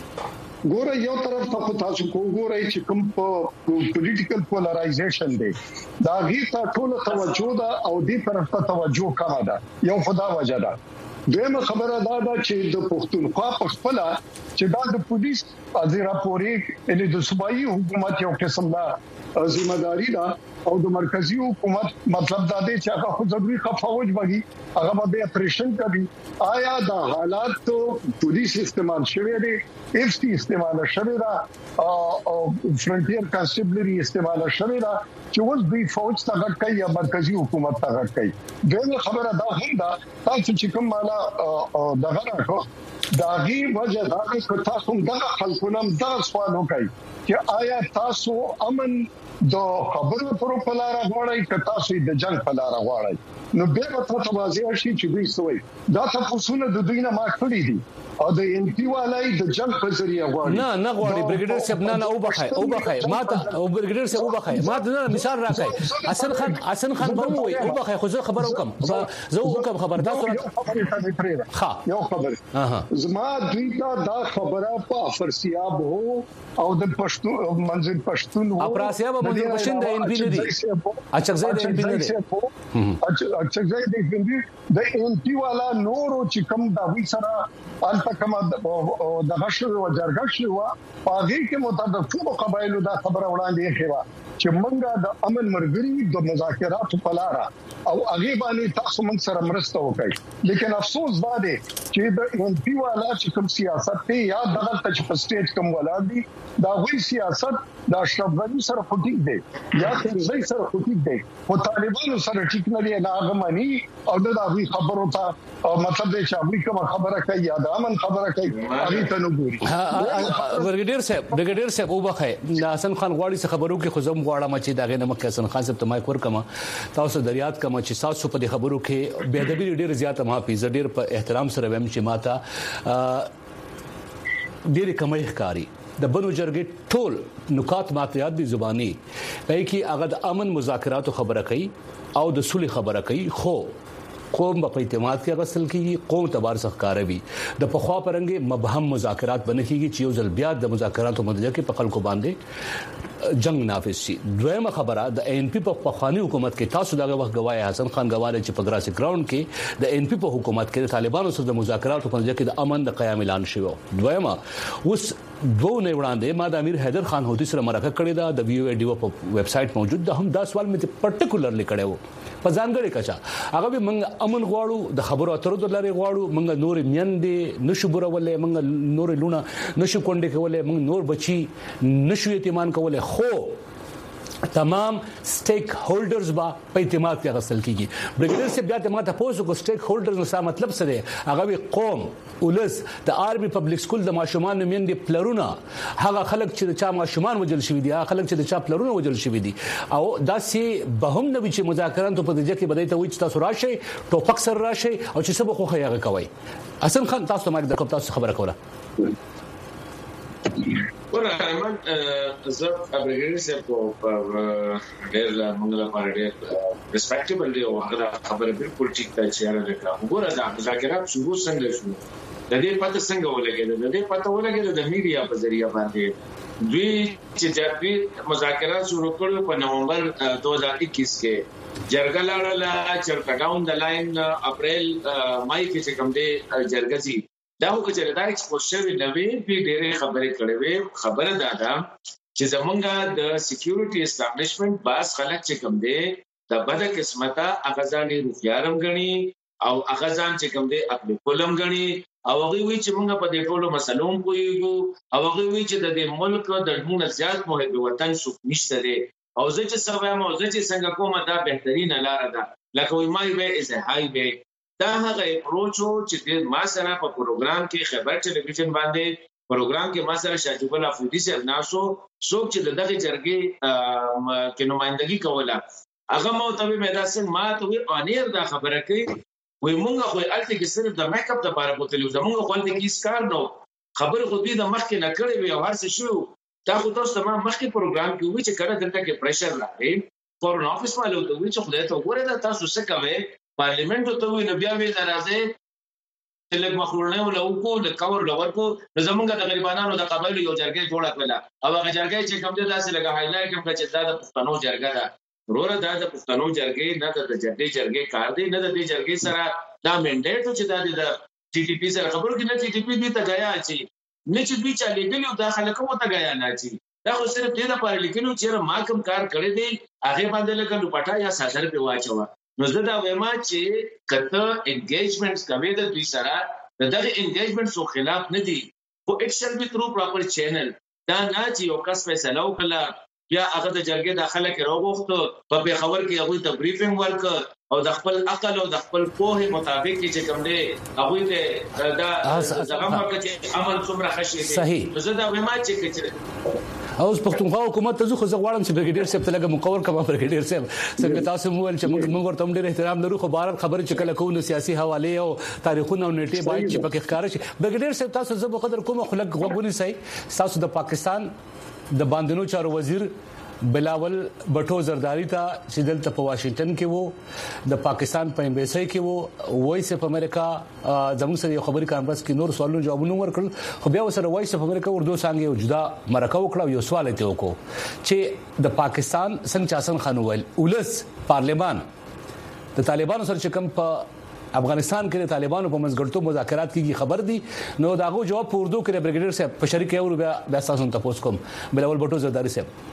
ګوره یو طرف ته تاسو کو ګورئ چې کوم پولیټیکل پولرایزیشن دی دا غي ته ټول توجه ده او دې طرف ته توجه کمه ده یو خدا وجه ده دغه خبره دا ده چې د پښتونخوا په خپل چې دا د پولیس ازیرا پورې ان د صوبایي حکومت یو قسم دا ځمېداري ده او د مرکزی حکومت مطلب دا دی چې هغه خو ضروري خفاوج بږي هغه به اپریشن کوي آیا دا حالات ته پولیس استعمال شوی دی اف سی استعمال شوی دا او فرنټیر کانسټیبلری استعمال شوی دا چې اوس دوی فوج ته غټ کوي یا مرکزی حکومت ته غټ کوي دغه خبره دا هم ده تاسو چې کوم مالا دغه راکو داغي وجه دا چې تاسو دغه خلکو نم دا سوال وکړي چې آیا تاسو امن د خبرو پر پلار غواړي که تاسو د جنگ پلار غواړي نو به په توازی شي چې دوی سوې دا تاسو نه د دوی نه ما کړی دي او د ان پی والای د جنگ په ذریعہ غواړي نه نه غواړي بریګیډر صاحب نه نه او بخای او بخای ما ته او بریګیډر صاحب او بخای ما ته مثال راکای حسن خان حسن خان به وای او بخای خو زه خبر وکم زه وکم خبر تاسو ها یو خبر زما دوی ته دا خبره په افرسیاب هو او د پښتون منځل پښتون هو افرسیاب منځل پښتون د ان پی نه دي اچکزای د ان پی نه دي اچکزای د ان پی د ان پی والا نورو چې کوم دا وی سره البته کوم د غشو او جرګشو پاګي کې متعدد ټول قبایلو دا خبره وړاندې کړه چې منګه د امن مرګري د مذاکرات په لار او هغه باندې تاسو موږ سره مرسته وکړي لیکن افسوس دا دی چې د ان پی والا چې کوم سیاست ته یا دغه تچ په سټیج کوم ولادي دا وی سیاست دا اشرف غنی سره پټیک دی یا کرزی سره پټیک دی او طالبانو سره ټیک نه دی هغه مانی او دا وی خبرو ته مطلب دی چې امریکا خبره کوي یا د امن خبره کوي هغه ته نه ګوري برګیډیر صاحب برګیډیر صاحب وبخای حسن خان غواړي څه خبرو کې خزم غواړم چې داغه نه مکه حسن خان صاحب ته مایک ورکما تاسو دریات کما چې تاسو په خبرو کې بے ادبی ډیر زیاته محافظ ډیر په احترام سره ویم چې ماته ډیر کمای ښکاری د بنو جرګې ټول نکات ماته یاد دي زبانی پای کې هغه د امن مذاکرات خبره کوي او د صلح خبره کوي خو قوم په اعتماد کې غسل کیږي قوم تبار سخکاره وي د پخوا پرنګي مبهم مذاکرات بنکیږي چې یو ځل بیا د مذاکراتو مدده کې په خلکو باندې جنگ نافذ شي دویمه خبره د ان پی په پخوانی حکومت کې تاسو دغه وخت غواړي حسن خان غواړي چې په ګراس ګراوند کې د ان پی په حکومت کې د طالبانو سره د مذاکراتو په مدده کې د امن د قیام اعلان شوی دویمه اوس دوه نه وړاندې ما د امیر حیدر خان هوتی سره مرکه کړې ده د ویو ای ډیو په ویب سټ موجود ده هم دا سوال مې پرټیکولرلی کړو په ځانګړي کچا هغه به موږ امن غواړو د خبرو اترو د لارې غواړو موږ نور میندې نشو برولې موږ نور لونه نشو کونډې کولې موږ نور بچي نشو یتیمان کولې خو تمام سټیک هولډرز با په اعتماد کې غسل کیږي برګیډر سے بیا ته ماته پوسو کو سټیک هولډرز نو څه مطلب څه دی هغه قوم ولس د آرمي پبلک سکول د ماشومان میندې پلرونه هغه خلک چې چا ماشومان وجل شوی دي هغه خلک چې چا پلرونه وجل شوی دي او دا سي بهم نه وی چې مذاکرات په دې کې بدای ته وي چې تاسو راشي ټوپک سره راشي او چې سبا خو خیاغه کوي حسن خان تاسو ما د کوم تاسو خبره کوله ورته ایمان زه ابریګری سره په ډېر موږ لپاره ډېر ریسپیکټیبل دی او هغه خبره بالکل ټیک ده چې هغه وکړه وګوره دا مذاکرات شروع څنګه شو د دې پته څنګه ولګېده د دې پته ولګېده د میډیا په ذریعہ باندې دوی چې جګړې مذاکرات شروع کړو په نومبر دو هزار اکیس کې جرګه لاړه چې ډاون د لاین اپریل مای کې چې کوم دی جرګه دا هو چې دا ایکسپوزر نوې په ډېرې خبرې کړې وې خبره دا ده چې زمونږ د سکیورټي اسټابلیشمنت باس خلک چې کوم دي د بده قسمته هغه ځان روخيارم غني او هغه ځان چې کوم دي خپل کولم غني او هغه وی چې موږ په دې ټولو مسلوم کویو او هغه وی چې د دې ملک د ډونه زیات محب وطن شو نشته دي او زه چې سبا مو زه چې څنګه کومه دا بهترینه لار ده لکه وی مای به از هاي به دا هغه اپروچ چې ما سره په پروګرام کې خبر ټلویزیون باندې پروګرام کې ما سره شاجب الله فودی سره ناسو څوک چې دغه جرګې کې نمائندګي کوله هغه مو ته مې داسې ما ته وی انیر دا خبره کوي وی مونږ خو الته کې صرف د میک اپ لپاره په تلویزیون مونږ خو الته کې سکار نو خبر خو دې د مخ کې نه کړې وی او هر څه شو دا خو تاسو تمام مخ کې پروګرام کې وی چې کړه دلته کې پریشر راغی فورن افیس مالو ته وی چې خدای ته وګوره تاسو څه کوي پارلیمنت ته وی نو بیا وی درازه تلک مخورونه ولا وکړو د کور لور کو د زمونږ د غریبانو د قبایلو یو جرګه جوړه کړه او هغه جرګه چې کوم د داسې لګه هایلایټ کوم چې دا د پښتنو جرګه ده وروره دا د پښتنو جرګې نه د جرګې جرګې کار دی نه د دې جرګې سره دا منډیټ چې دا د ټي ټي پی سره خبرو کې نه ټي ټي پی دې ته غیا چی نه چې دوی چالي ګلو داخله کومه ته غیا نه چی دا خو صرف دې لپاره لیکلو چې ما کوم کار کړی دی هغه باندې لکه لپټا یا سازر په واچو نو زه دا وایم چې کته انګیجمنټس کوي د دوی سره دغه انګیجمنټ سو خلاف نه دي خو اټ شل بي تھرو پراپر چینل دا نه چې یو کس فیصله وکړه بیا هغه د جرګې داخله کې راوغوښته په پیښور کې هغه ته بریفینګ ورک او د خپل عقل او د خپل پوهه مطابق چې کوم دی هغه ته دا زغم وکړي عمل څومره خشي صحیح زه دا وایم چې اوس پښتونخوا حکومت ته خو زه غواړم چې برګیډیر صاحب ته لګه مقور کما برګیډیر صاحب څنګه تاسو مو ول چې موږ ورته ډېر احترام لرو خو بهر خبره چې کله کوو سیاسي حواله او تاریخونه او نیټه باید چې پکې ښکار شي برګیډیر صاحب تاسو زه په قدر کوم خلک غوښنی سي تاسو د پاکستان د باندنو چارو وزیر بلاول بټو زرداری ته چې دلته په واشنگټن کې وو د پاکستان په ایمبیسي کې وو وایس اف امریکا زموږ سره یو خبري کانفرنس کې نور سوالونه جوابونه ورکړل خو بیا وسره وایس اف امریکا اردو څنګه یو جدا مرکه وکړه یو سوال ته وکړو چې د پاکستان څنګه چاسن خان ویل ولس پارلمان د طالبانو سره چې کوم په افغانستان کې د طالبانو په منځګړتوب مذاکرات کیږي خبر دي نو داغه جواب په اردو کې برګیډیر صاحب په شریک یو بیا بیا تاسو ته پوښتنه کوم بلاول بټو زرداری صاحب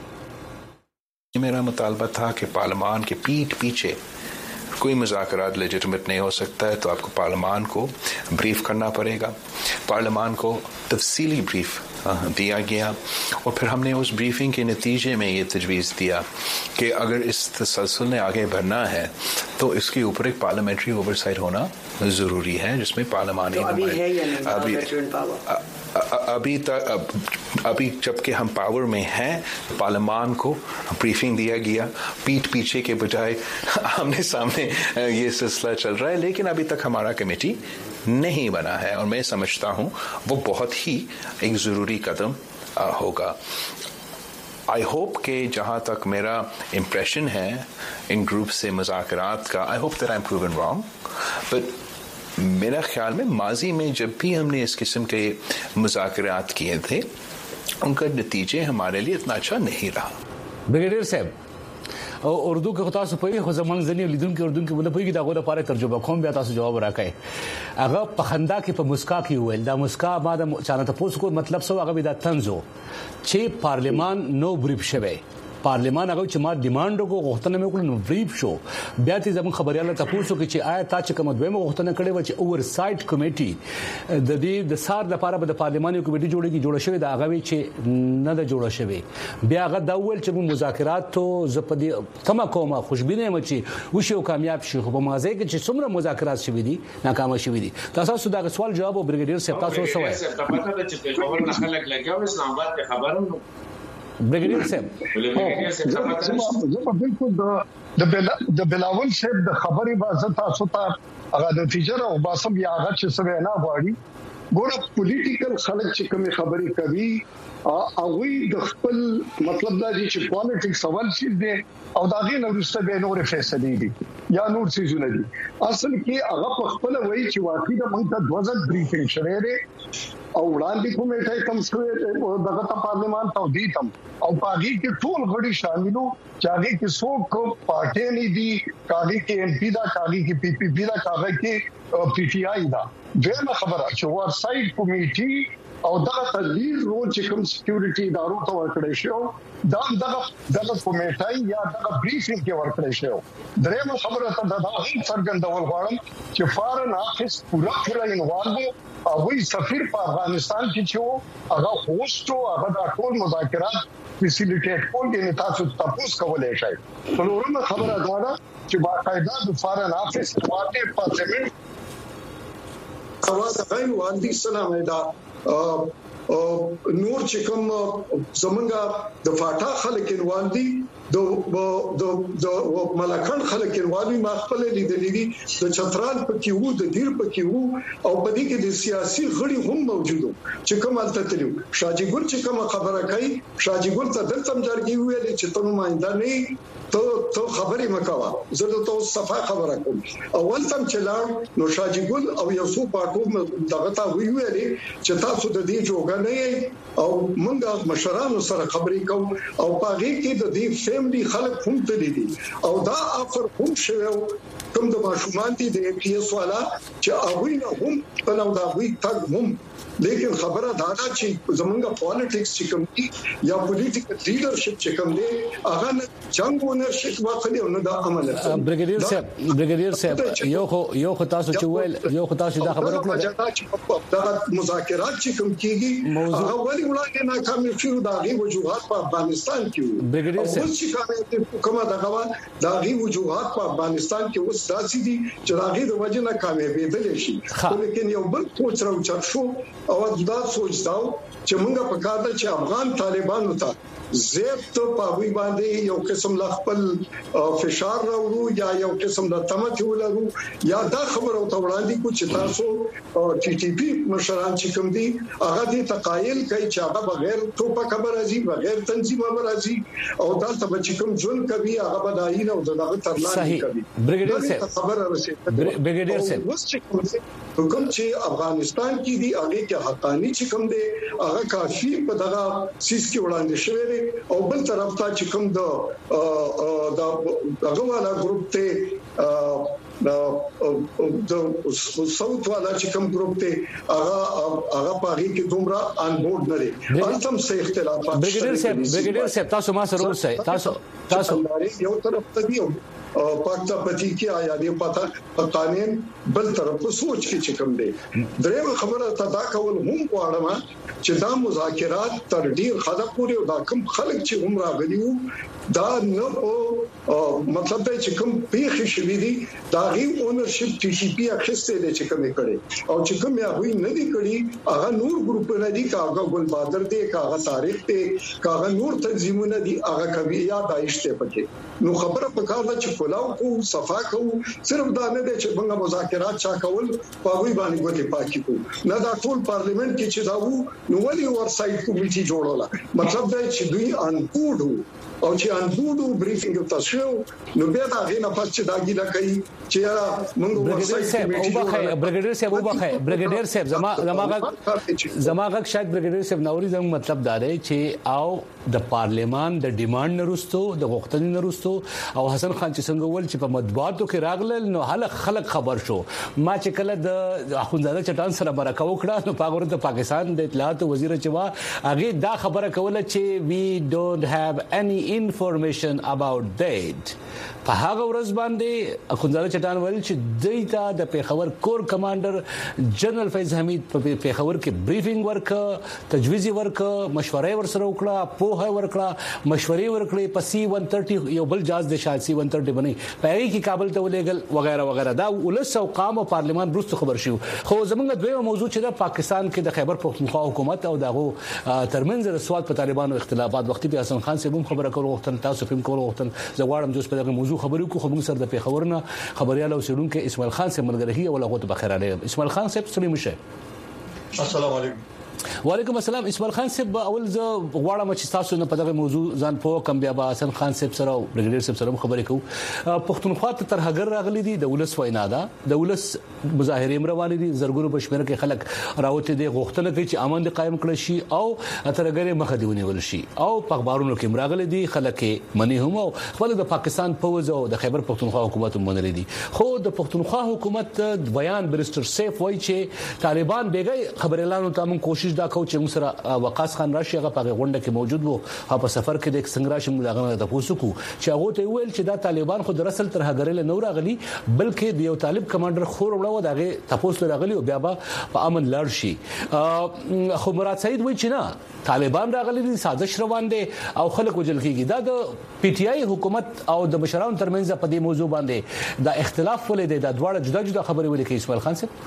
मेरा मुतालबा था कि पार्लियामान के पीठ पीछे कोई मुज़ाकरात लेजिटिमेट नहीं हो सकता है तो आपको पार्लियामान को ब्रीफ करना पड़ेगा। पार्लियामान को तफसीली ब्रीफ दिया गया और फिर हमने उस ब्रीफिंग के नतीजे में ये तजवीज़ दिया कि अगर इस तसलसल ने आगे बढ़ना है तो इसके ऊपर एक पार्लियामेंट्री ओवरसाइट होना ज़रूरी है जिसमें पार्लियामानी तो अभी है या नहीं अभी अभी तक अभी जबकि हम पावर में हैं पार्लियामान को ब्रीफिंग दिया गया पीठ पीछे के बजाय आमने सामने ये सिलसिला चल रहा है लेकिन अभी तक हमारा कमेटी नहीं बना है और मैं समझता हूँ वो बहुत ही एक ज़रूरी कदम होगा। आई होप कि जहाँ तक मेरा इम्प्रेशन है इन ग्रुप से मुज़ाकरात का I hope that I am proven wrong but मेरा ख्याल में माजी में जब भी हमने इस किस्म के मुज़ाकरात किए थे उनका नतीजे हमारे लिए इतना अच्छा नहीं रहा। ब्रिगेडियर साहब اردو کې تاسو په خو زمونږ ځنی لیدونکو اردو کې ونه پوهیږي دا غوړه لپاره ترجمه کوم بیا تاسو جواب راکړئ هغه په خندا کې په مسکا کې ویل دا مسکا بعد چانه تاسو کو مطلب سو هغه دا تنزو چې پارلیمان نو بریف شوه پارلیمان هغه چې ما ډیماند کو غوښتنه مې وکړه نو بریف شو بیا ته زموږ خبرياله تاسو کې چې آیا تا چې کوم دویمه غوښتنه کړې و چې اوور سایت کمیټي د دې د سار لپاره به د پارلیماني کمیټي جوړیږي جوړ شوی دا هغه چې نه د جوړ شوی بیا هغه دا ول چې مذاکرات ته زپدي تمه کومه خوشبینه م چې وشو کامیاب شي خو په مازه کې چې څومره مذاکرات شوي دي ناکام شوي دي تاسو دا سوال جواب او برګیډیر صاحب تاسو سوال پته ده چې په خبر نه خلک لګاو اسلام آباد ته خبرونه برګیډیر صاحب زه بالکل د د بلاول صاحب د خبرې بازه تاسو ته هغه نتیجه او باسم یا هغه چې سوي نه غواړي ګوره پولیټیکل خلک چې کوم خبرې کوي هغه د خپل مطلب دا چې پالیټکس سوال شي دي او دا غي نورسته به نور فیصله دي یا نور سيزونه دي اصل کې هغه په خپل وایي چې واقعي د موږ ته دوزل بریفینګ شوه دي او وړاندې کومه ټای کم شوه دغه ته پارلیمان ته دی تم او پاګي کې ټول غړي شاملو چاغي کې څوک پارټي نه دي کاغي کې ایم پی دا کاغي کې پی پی پی دا کاغي کې پی ټی آی دا دغه خبره چې ور سایډ کمیټي او دغه تدبیر رول چې کوم سکیورټي ادارو ته ورکړی شو دا دغه دغه کمیټای یا دغه بریفینګ کې ورکړی شو درېمه خبره ته دا هم څرګندول غواړم چې فارن افیس پورا پورا انوالو او وی سفیر په افغانستان کې چې هغه هوست او هغه د ټول مذاکرات فیسیلیټیټ کول دي تاسو تاسو کولای شئ څلورمه خبره دا ده چې باقاعده د فارن افیس واټه پاتمن خواص غیر واندي سلام دا نور چې کوم زمونږ د فاټا خلک انوال دي د د د ملکان خلک انوال ما خپل لیدلې دي د چترال پکې وو د دیر پکې وو او په دې کې د سیاسي غړي هم موجودو چې کوم الته تلو شاجي ګل چې کوم خبره کوي شاجي ګل ته د سمجارګي ویل چې ته نمائنده نه ته ته خبرې مکوا زه د تو صفه خبره کوم اول سم چلاړ نو شاجي ګل او یوسف پاکو دغه تا ویل چې تاسو د دې جوګه نه او موږ مشرانو سره خبرې کوم او پاګه کې د دې فیملی خلک هم تللی دي او دا افر هم شوه کوم د ماشومان دي د پی اس والا چې هغه نه هم تلو دا وی تک هم لیکن خبره دا ده چې زمونږ پالیټکس چې کوم دي یا پولیټیکل لیډرشپ چې کوم دي هغه نه جنگ ونرشپ واخلي او نه دا عمل برګیډیر صاحب برګیډیر صاحب یو خو یو خو تاسو چې ویل یو خو تاسو دا خبره کړه چې دا مذاکرات چې کوم کیږي هغه ولې وړاندې ناکامي شو دا غي وجوهات په افغانستان کې وو برګډیر صاحب اوس چې کومه دا غوا دا غي وجوهات په افغانستان کې اوس داسې دي چې دا غي د وجه نه کامیابې دي شي لیکن یو بل سوچ راوچ شو او دا سوچ داو چې موږ په کار ده چې افغان طالبانو ته زیات په وی باندې یو قسم لا خپل فشار راوړو یا یو قسم د تمت ولرو یا دا خبره او وړاندې کو چې تاسو ټي ټي پی مشران چې کوم دي هغه دې تقایل کوي چې هغه بغیر ټوپه خبر راځي بغیر تنظیم خبر راځي او دا ته چې کوم ځون کوي هغه بدایي نه او دغه ترلانه کوي برګډیر صاحب خبره رسېږي برګډیر صاحب کوم چې افغانستان کې دي هغه کې حقانی چې کوم دي هغه کافي په دغه سیس کې وړاندې شوی دی او بل طرف ته چې کوم د دغه والا ګروپ ته د صوت والا چې کوم ګروپ ته هغه هغه پاره کې دومره ان بورډ نه لري البته سه اختلافات برګډیر صاحب برګډیر صاحب تاسو ما سره اوسئ تاسو تاسو یو طرف ته دی پاکتا پتی کې آیا دی پتا قانون بل طرف په سوچ کې چې کوم دی درېم خبره تدا کول هم غواړم چې دا مذاکرات تر ډیر خدا پورې او دا کوم خلک چې هم راغلیو دا نو مطلب دا چې کوم پیښ شوی دی دا غي اونرشپ ټي سی پی اخیسته دي چې کوم کړي او چې کوم یا وی نه دي کړي هغه نور ګروپونه دي کاغه ګل بادر دي کاغه تاریخ دي کاغه نور تنظیمونه دي هغه کوي یا دایشته پکې نو خبره پکار ده چې کولاو کو صفا کو صرف دا نه دي چې موږ مذاکرات چا کول په وی باندې کوتي پاکي کو نه دا ټول پارلیمنت کې چې دا وو نو ولي ورسایت کمیټي جوړوله مطلب دا چې دوی انپوډو او چې انبودو بریفینګ تاسو نو بیا دا غي نه پات چې دا ګیلا کوي چې یاره موږ برګډیر صاحب او بخای برګډیر صاحب او بخای برګډیر صاحب زما زماغه زماغه شاید برګډیر صاحب نوري زمو مطلب دا دی چې او د پارلیمان د ډیماند نرستو د غوښتنې نرستو او حسن خان چې څنګه ول چې په مطبوعاتو کې راغلل نو هله خلک خبر شو ما چې کله د اخوندزاده چټان سره برکه وکړه نو پاګور د پاکستان د اطلاعات وزیر چوا هغه دا خبره کوله چې وی ډونټ هاف اني information about that په هغه ورځ باندې اخوندزاده چټان ویل چې دیتا د پیښور کور کمانډر جنرال فیض حمید په پیښور کې بریفینګ ورکړه تجویز ورکړه مشورې ورسره وکړه پوهه ورکړه مشورې ورکړې په سی ون تھرٹی یو بل جاز د شاد سی ون تھرٹی باندې پای کې کابل ته ولېګل وغیرہ وغیرہ دا ولس او قام او پارلیمان برست خبر شو خو زمونږ دویمه موضوع چې د پاکستان کې د خیبر پختونخوا حکومت او دغه ترمنځ رسوات په طالبانو اختلافات وختي په حسن خان صاحب خبره کول وختن تاسو فهم کول وختن زغواړم جوړ په دغه موضوع خبرو کو خو موږ سره د پیښورنه خبريال او سړونکو اسماعیل خان صاحب ملګری او لغوت بخیر علی اسماعیل خان صاحب سلام شه السلام علیکم وعلیکم السلام اسماعیل خان صاحب اول ز غواړم چې تاسو نه په دغه موضوع ځان په کم بیا با حسن خان صاحب سره او برګډیر صاحب سره خبرې کوو پښتونخوا ته تر هغه راغلي دي د ولس وینا ده د ولس مظاهره روانې دي زرګونو بشمیر کې خلک راوته دي غوښتنه کوي چې امن قائم کړي شي او ترګره مخ دی ونیول شي او په اخبارونو کې راغلي دي خلک منی هم او خپل د پاکستان فوج او د خیبر پښتونخوا حکومت منلي دي خو د پښتونخوا حکومت بیان برستر سیف وایي چې طالبان بیګي خبرلانو ته موږ کوشش دا کوو چې موږ سره وقاص خان راشي هغه په غونډه کې موجود وو په سفر کې د څنګه راشي موږ هغه د پوسو کو چې هغه ته ویل چې دا طالبان خو در اصل تر هغه له نور غلي بلکې د یو طالب کمانډر خور وړو دغه تاسو راغلي او بیا په امن لړ شي خو مراد سعید وایي چې نه طالبان راغلي دي سازش روان دي او خلک وجل کیږي دا د پی ټ آی حکومت او د مشرانو ترمنځ په دې موضوع باندې دا اختلاف ولې دی دا دواړه جدا جدا خبرې ولې کوي اسماعیل خان صاحب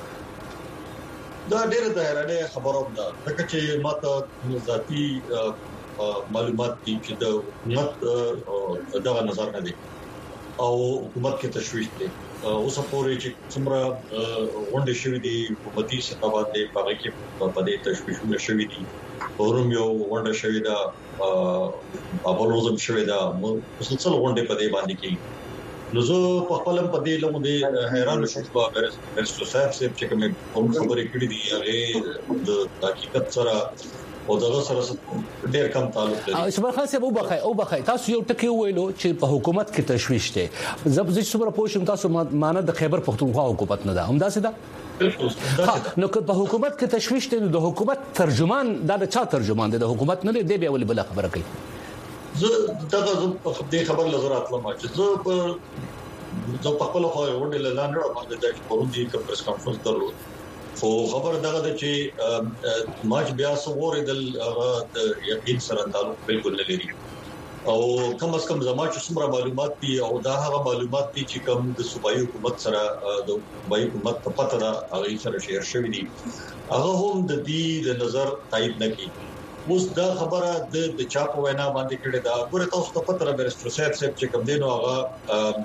دا ډېر د حیرانۍ خبره ده ځکه چې ماته ذاتی معلومات دي چې د حکومت دغه نظر نه دي او حکومت کې تشویش دي اوس پورې چې څومره غونډې شوې دي حکومتي سطح باندې هغه کې په دې تشویشونه شوې دي ورم یو غونډه شوې ده ابلوزم شوې ده مسلسل غونډې په دې باندې کې نو زه په خپل په دې لمو دې حیران شوم چې برسټو صاحب چې کوم خبرې کړې دي هغه د حقیقت سره او دغه سره ډېر کم تعلق لري اسماعیل خان صاحب وبخای او بخای تاسو یو ټکی ویلو چې په حکومت کې تشویش ده زب زې څومره پوښتنه تاسو معنی د خیبر پختونخوا حکومت نه ده همدا څه ده نو که په حکومت کې تشویش ده د حکومت ترجمان دا د چا ترجمان ده د حکومت نه دی بیا ولې بل خبره کوي زه دغه دې خبر لزرات لمه چې زه په زه په خپل خو وړل لاندې باندې د پروندي کپرس کانفرنس درلود خو خبر دغه د چې ماج بیا سوورې د یقین سره تعلق بالکل نه لري او کم از کم زما چې څومره معلومات دي او دا هغه معلومات دي چې کوم د صوبایي حکومت سره د صوبایي حکومت په پته دا هغه سره شیر شوی دي هغه هم د دې د نظر تایید نه کوي اوس دا خبره د چا په وینا باندې کړي دا ګوره تاسو ته پته را بیرستر صاحب چې کوم دینو هغه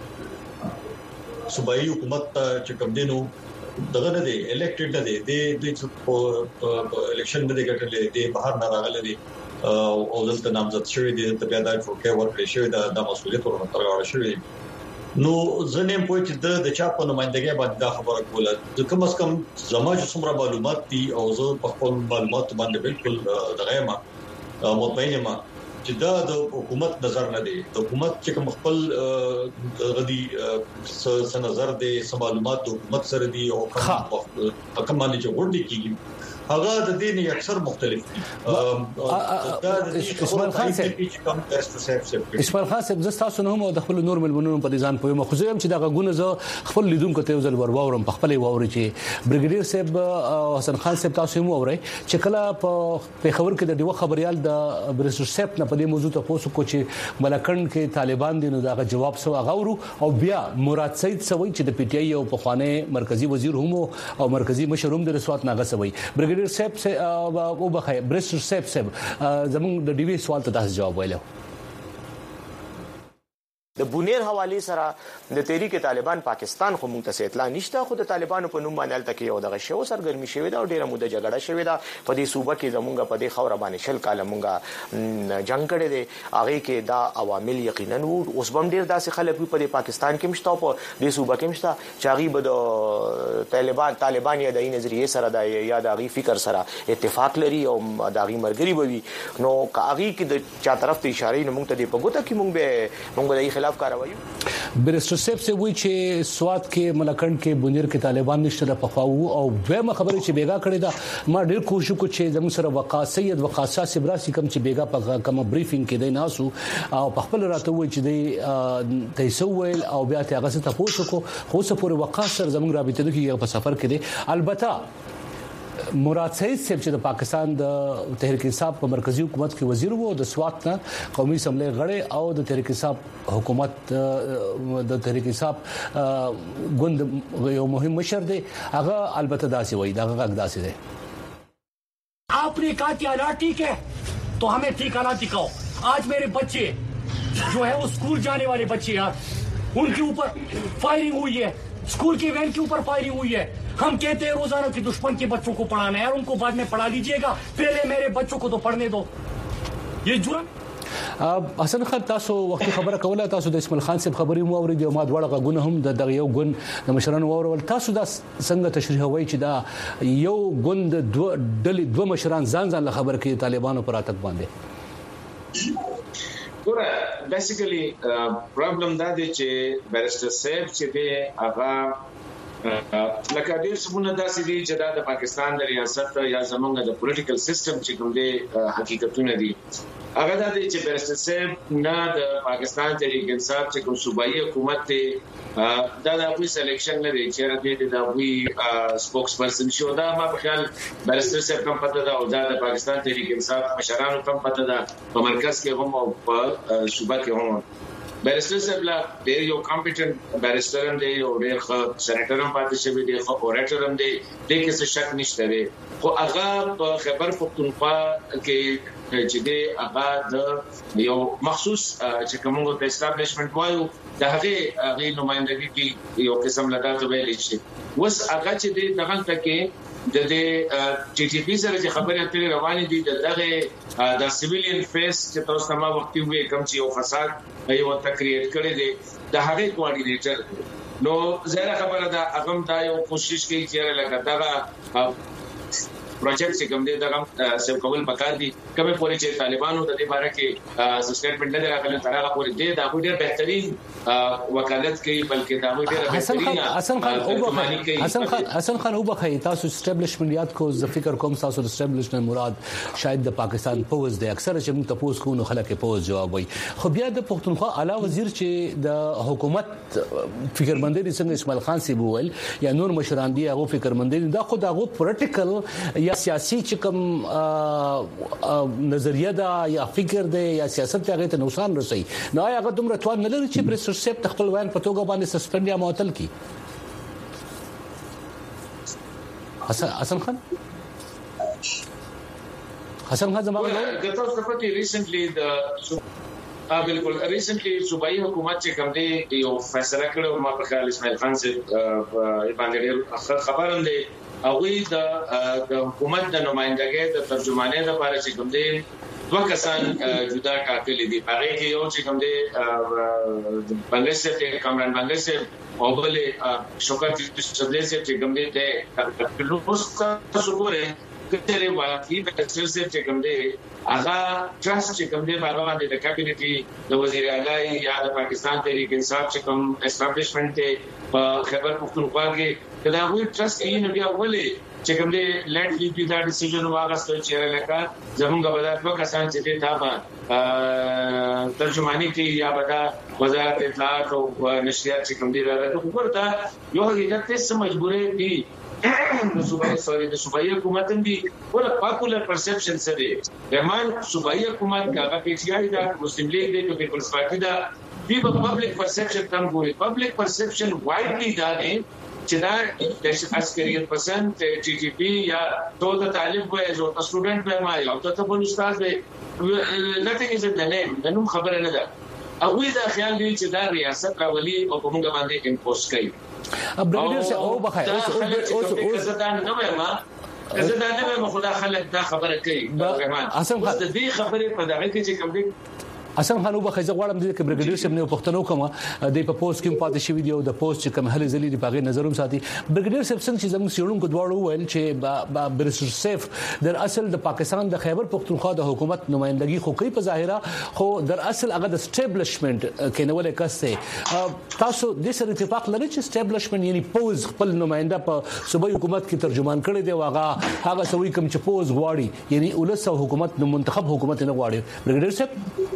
صوبایي حکومت چې کوم دینو دغه نه دی الیکټډ نه دی د د الیکشن نه دی ګټلې دی بهر نه راغلي دي او دلته نامزد شوی دی ته بیا د ټوکې ورکړې شوی دا د مسولیت ورته ترغاړه شوی نو زنیم په چې د چا په نمائندګۍ باندې دا خبره کوله د کم از کم زما چې څومره معلومات دي او زه په خپل معلومات باندې بالکل دغه ما مطمئن ما چې دا د حکومت نظر نه دی د حکومت چې کوم خپل غدي څه نظر دی څه معلومات د حکومت سره دی او کوم باندې چې ورډي کیږي هغه د دین اکثر مختلف دي اسماعیل خان صاحب اسماعیل خان صاحب زستا سونه هم د خپل نور ملمنونو په ځان په مخزه هم چې دا غونه زه خپل لیدونکو ته ځل ورواورم په خپل ووري چې بریګیډیر صاحب حسن خان صاحب تاسو هم اورئ چې کله په خبر کې د دیو خبريال د بریګیډیر صاحب نه په دې موضوع ته پوښتنه کوي چې ملکند کې طالبان دي نو دا جواب سو غوړو او بیا مراد سید سوي چې د پی ټ آی او په خوانه مرکزی وزیر هم او مرکزی مشر هم د رسوات ناغه سوي بریګیډیر صاحب سے او بخای بریګیډیر صاحب صاحب زموږ د ډي وی سوال ته تاسو جواب ویلو د بونیر حواله سره د تحریک طالبان پاکستان خو مونږ ته اطلاع نشته خو د طالبانو په نوم باندې الته کې یو دغه شو سرګرمي شوی دا ډیره موده جګړه شوی دا په دې صوبه کې زمونږ په دې خور باندې شل کاله مونږه جنگ کړی دی هغه کې دا عوامل یقینا وو اوس بم ډیر داسې خلک په دې پاکستان کې مشته په دې صوبه کې مشته چې هغه به طالبان طالبان یا د نظریه سره د یا د هغه فکر سره اتفاق لري او د هغه مرګري بوي نو هغه کې د چا طرف ته اشاره نه مونږ ته دی په ګوته کې مونږ به مونږ د خلاف کاروایو بریګیډیر صاحب سے وی چې سواد کې ملکند کې بونیر کې طالبان نشته د پخواو او به خبره چې بیګا کړی دا ما ډیر کوشش وکړ چې زموږ سره وقا سید وقاصه سبراسي کوم چې بیګا په کوم بریفینګ کې دی ناسو او په خپل راته وی چې دی تیسویل او بیا ته هغه څه تاسو کو خو څه پورې وقا سره زموږ رابطه کې په سفر کې دی البته مراد سید صاحب چې د پاکستان د تحریک انصاف په مرکزی حکومت کې وزیر وو د سوات نه قومي اسمبلی غړی او د تحریک انصاف حکومت د تحریک انصاف ګوند یو مهم مشر دی هغه البته داسې وایي دا هغه داسې دی आपने कहा कि आना ठीक है तो हमें ठिकाना दिखाओ आज मेरे बच्चे जो है वो स्कूल जाने वाले बच्चे यार उनके ऊपर फायरिंग हुई है स्कूल की वैन के ऊपर फायरिंग हुई है हम कहते हैं रोजाना कि दुश्मन के बच्चों को पढ़ाना है और उनको बाद में पढ़ा लीजिएगा पहले मेरे बच्चों को तो पढ़ने दो ये जुर्म حسن خان تاسو وخت خبره کوله تاسو د اسماعیل خان صاحب خبري مو اوریدو ما دواړه غونه هم د دغه یو ګون د مشرانو اورول تاسو دا څنګه تشریح وای چې دا یو ګون د دوه ډلې دوه مشران ځان ځان خبر کې طالبانو پر اتک باندې ګوره بیسیکلی پرابلم دا دی چې بیرسټر صاحب چې دی هغه لکه ډیر څه داسې دي چې دا د پاکستان د ریاست یا زمونږ د پولیټیکل سیستم چې کوم دی حقیقتونه دي هغه دا دی چې بیرسټر صاحب نه د پاکستان تحریک انصاف چې کوم صوبایي حکومت دی دا د خپل سلیکشن نه دی چې راځي دا وی سپوکس پرسن شو دا ما په خیال بیرسټر صاحب کوم پته دا او دا د پاکستان تحریک انصاف مشرانو کوم پته دا په مرکز کې هم او په صوبه کې هم بیرسټر صاحب لا ډېر یو کمپټنټ بیرسټر هم دی او ډېر ښه سېنیټر هم پاتې شوی دی خو اورټر هم دی د کیسه شک نشته دی خو هغه په خیبر پختونخوا کې چې دی هغه د یو مخصوص چې کومو ته اسټابلیشمنت وایو د هغه هغه نمائندګي کې یو قسم لګاته ویل شي وس هغه چې دی دغه تکي د دې ټي ټي پی سره چې خبرې اترې روانې دي د دغه د سیویلین فیس چې تاسو ما وخت وی کوم چې یو فساد یو تکریټ کړی دی د هغه کوارډینیټر نو زهره خبره ده هغه دا یو کوشش کوي چې لکه دغه پروجیکټ چې کوم دی دا سیو کول پکار دي کومه پورې چې طالبانو د دې باره کې سټیټمنټ نه راغلی تر هغه پورې دی دا ډېر بهترین وکالت کوي بلکې دا ډېر بهترین حسن خان او حسن خان حسن خان او بخای تاسو اسټابلیشمنت یاد کو ز فکر کوم تاسو اسټابلیشمنت مراد شاید د پاکستان پوز دی اکثر چې موږ تاسو کو نو خلک پوز جواب وي خو بیا د پښتونخوا اعلی وزیر چې د حکومت فکرمندي څنګه اسماعیل خان سی بوول یا نور مشران دي هغه فکرمندي دا خو دغه پولیټیکل یا سیاسي چې کوم نظریه دا یا فکر دی یا سیاست هغه ته نقصان رسي نو هغه دومره توان نه لري چې پریس سیپ تخپل وین په توګه باندې سسپند یا معطل کی حسن خان حسن خان زموږ ګټو صفتی ریسنټلی د ا بالکل ریسنټلی صوبایي حکومت چې کوم دی یو فیصله کړو ما په خیال اسماعیل خان سے باندې خبر هم دی هغه د حکومت د نمائندګۍ د ترجمانۍ لپاره چې کوم دی دوه کسان جدا کاکل دي هغه کې یو چې کوم دی بنگلاديش ته کامران بنگلاديش او بل شوکت شدلې چې کوم دی ته روس تاسو ګورئ کتره واقعي د تفسیر چې کوم دی هغه ټرست چې کوم دی هغه باندې د کابینټي د وزیر اعلی یا د پاکستان تحریک انصاف چې کوم اسټابلیشمنت په خیبر پختونخوا کې دا وی ټرست یې نه بیا ولې چې کوم دی لیټ لیټ دا ډیسیژن واغستو چې لکه زمونږ بدات په کسان چې دا په ترجمانی کې یا بدا وزارت اطلاعات او نشریات چې کوم دی راغله ورته یو حقیقت ته مجبورې دي د صوبایي سوري د صوبایي حکومت هم دي ول پاپولر پرسپشن سره رحمان صوبایي حکومت هغه پی ټی آی دا مسلم لیگ دی په پیپلز پارټي دا دی په پبلک پرسپشن کم ګوري پبلک پرسپشن وایډلی دا دی چې دا د عسکریت پسند ټي ټي پی یا ټول د طالب وای او د سټوډنټ به ما یو ته په استاد به نثینګ از د نیم د نوم خبره نه ده هغه دا خیال دی چې دا ریاست راولي او په موږ باندې امپوز کوي برګډیر سے او بخای اوس اوس اوس زدان نه ما زدان نه ما خدا خلک دا خبره کوي حسن خان د دې خبره په دغه کې چې کوم دی حسن خان وبخای زه غواړم د برګډیر سم نه پښتنو کوم د په پوسټ کې پاتې شوی دی او د پوسټ چې کوم هلي زلي دی په غیر نظروم ساتي برګډیر سم څنګه چې زموږ سیړون کو دواړو ویل چې برسر سیف در اصل د پاکستان د خیبر پختونخوا د حکومت نمائندګي خو کوي په ظاهره خو در اصل هغه د اسټابلیشمنت کې نو ولې کسته تاسو د سره اتفاق لري چې اسټابلیشمنت یعنی پوز خپل نمائنده په صوبایي حکومت کې ترجمان کړي دی واغه هغه سوي کوم چې پوز غواړي یعنی ولس او حکومت نو منتخب حکومت نه غواړي برګډیر سیف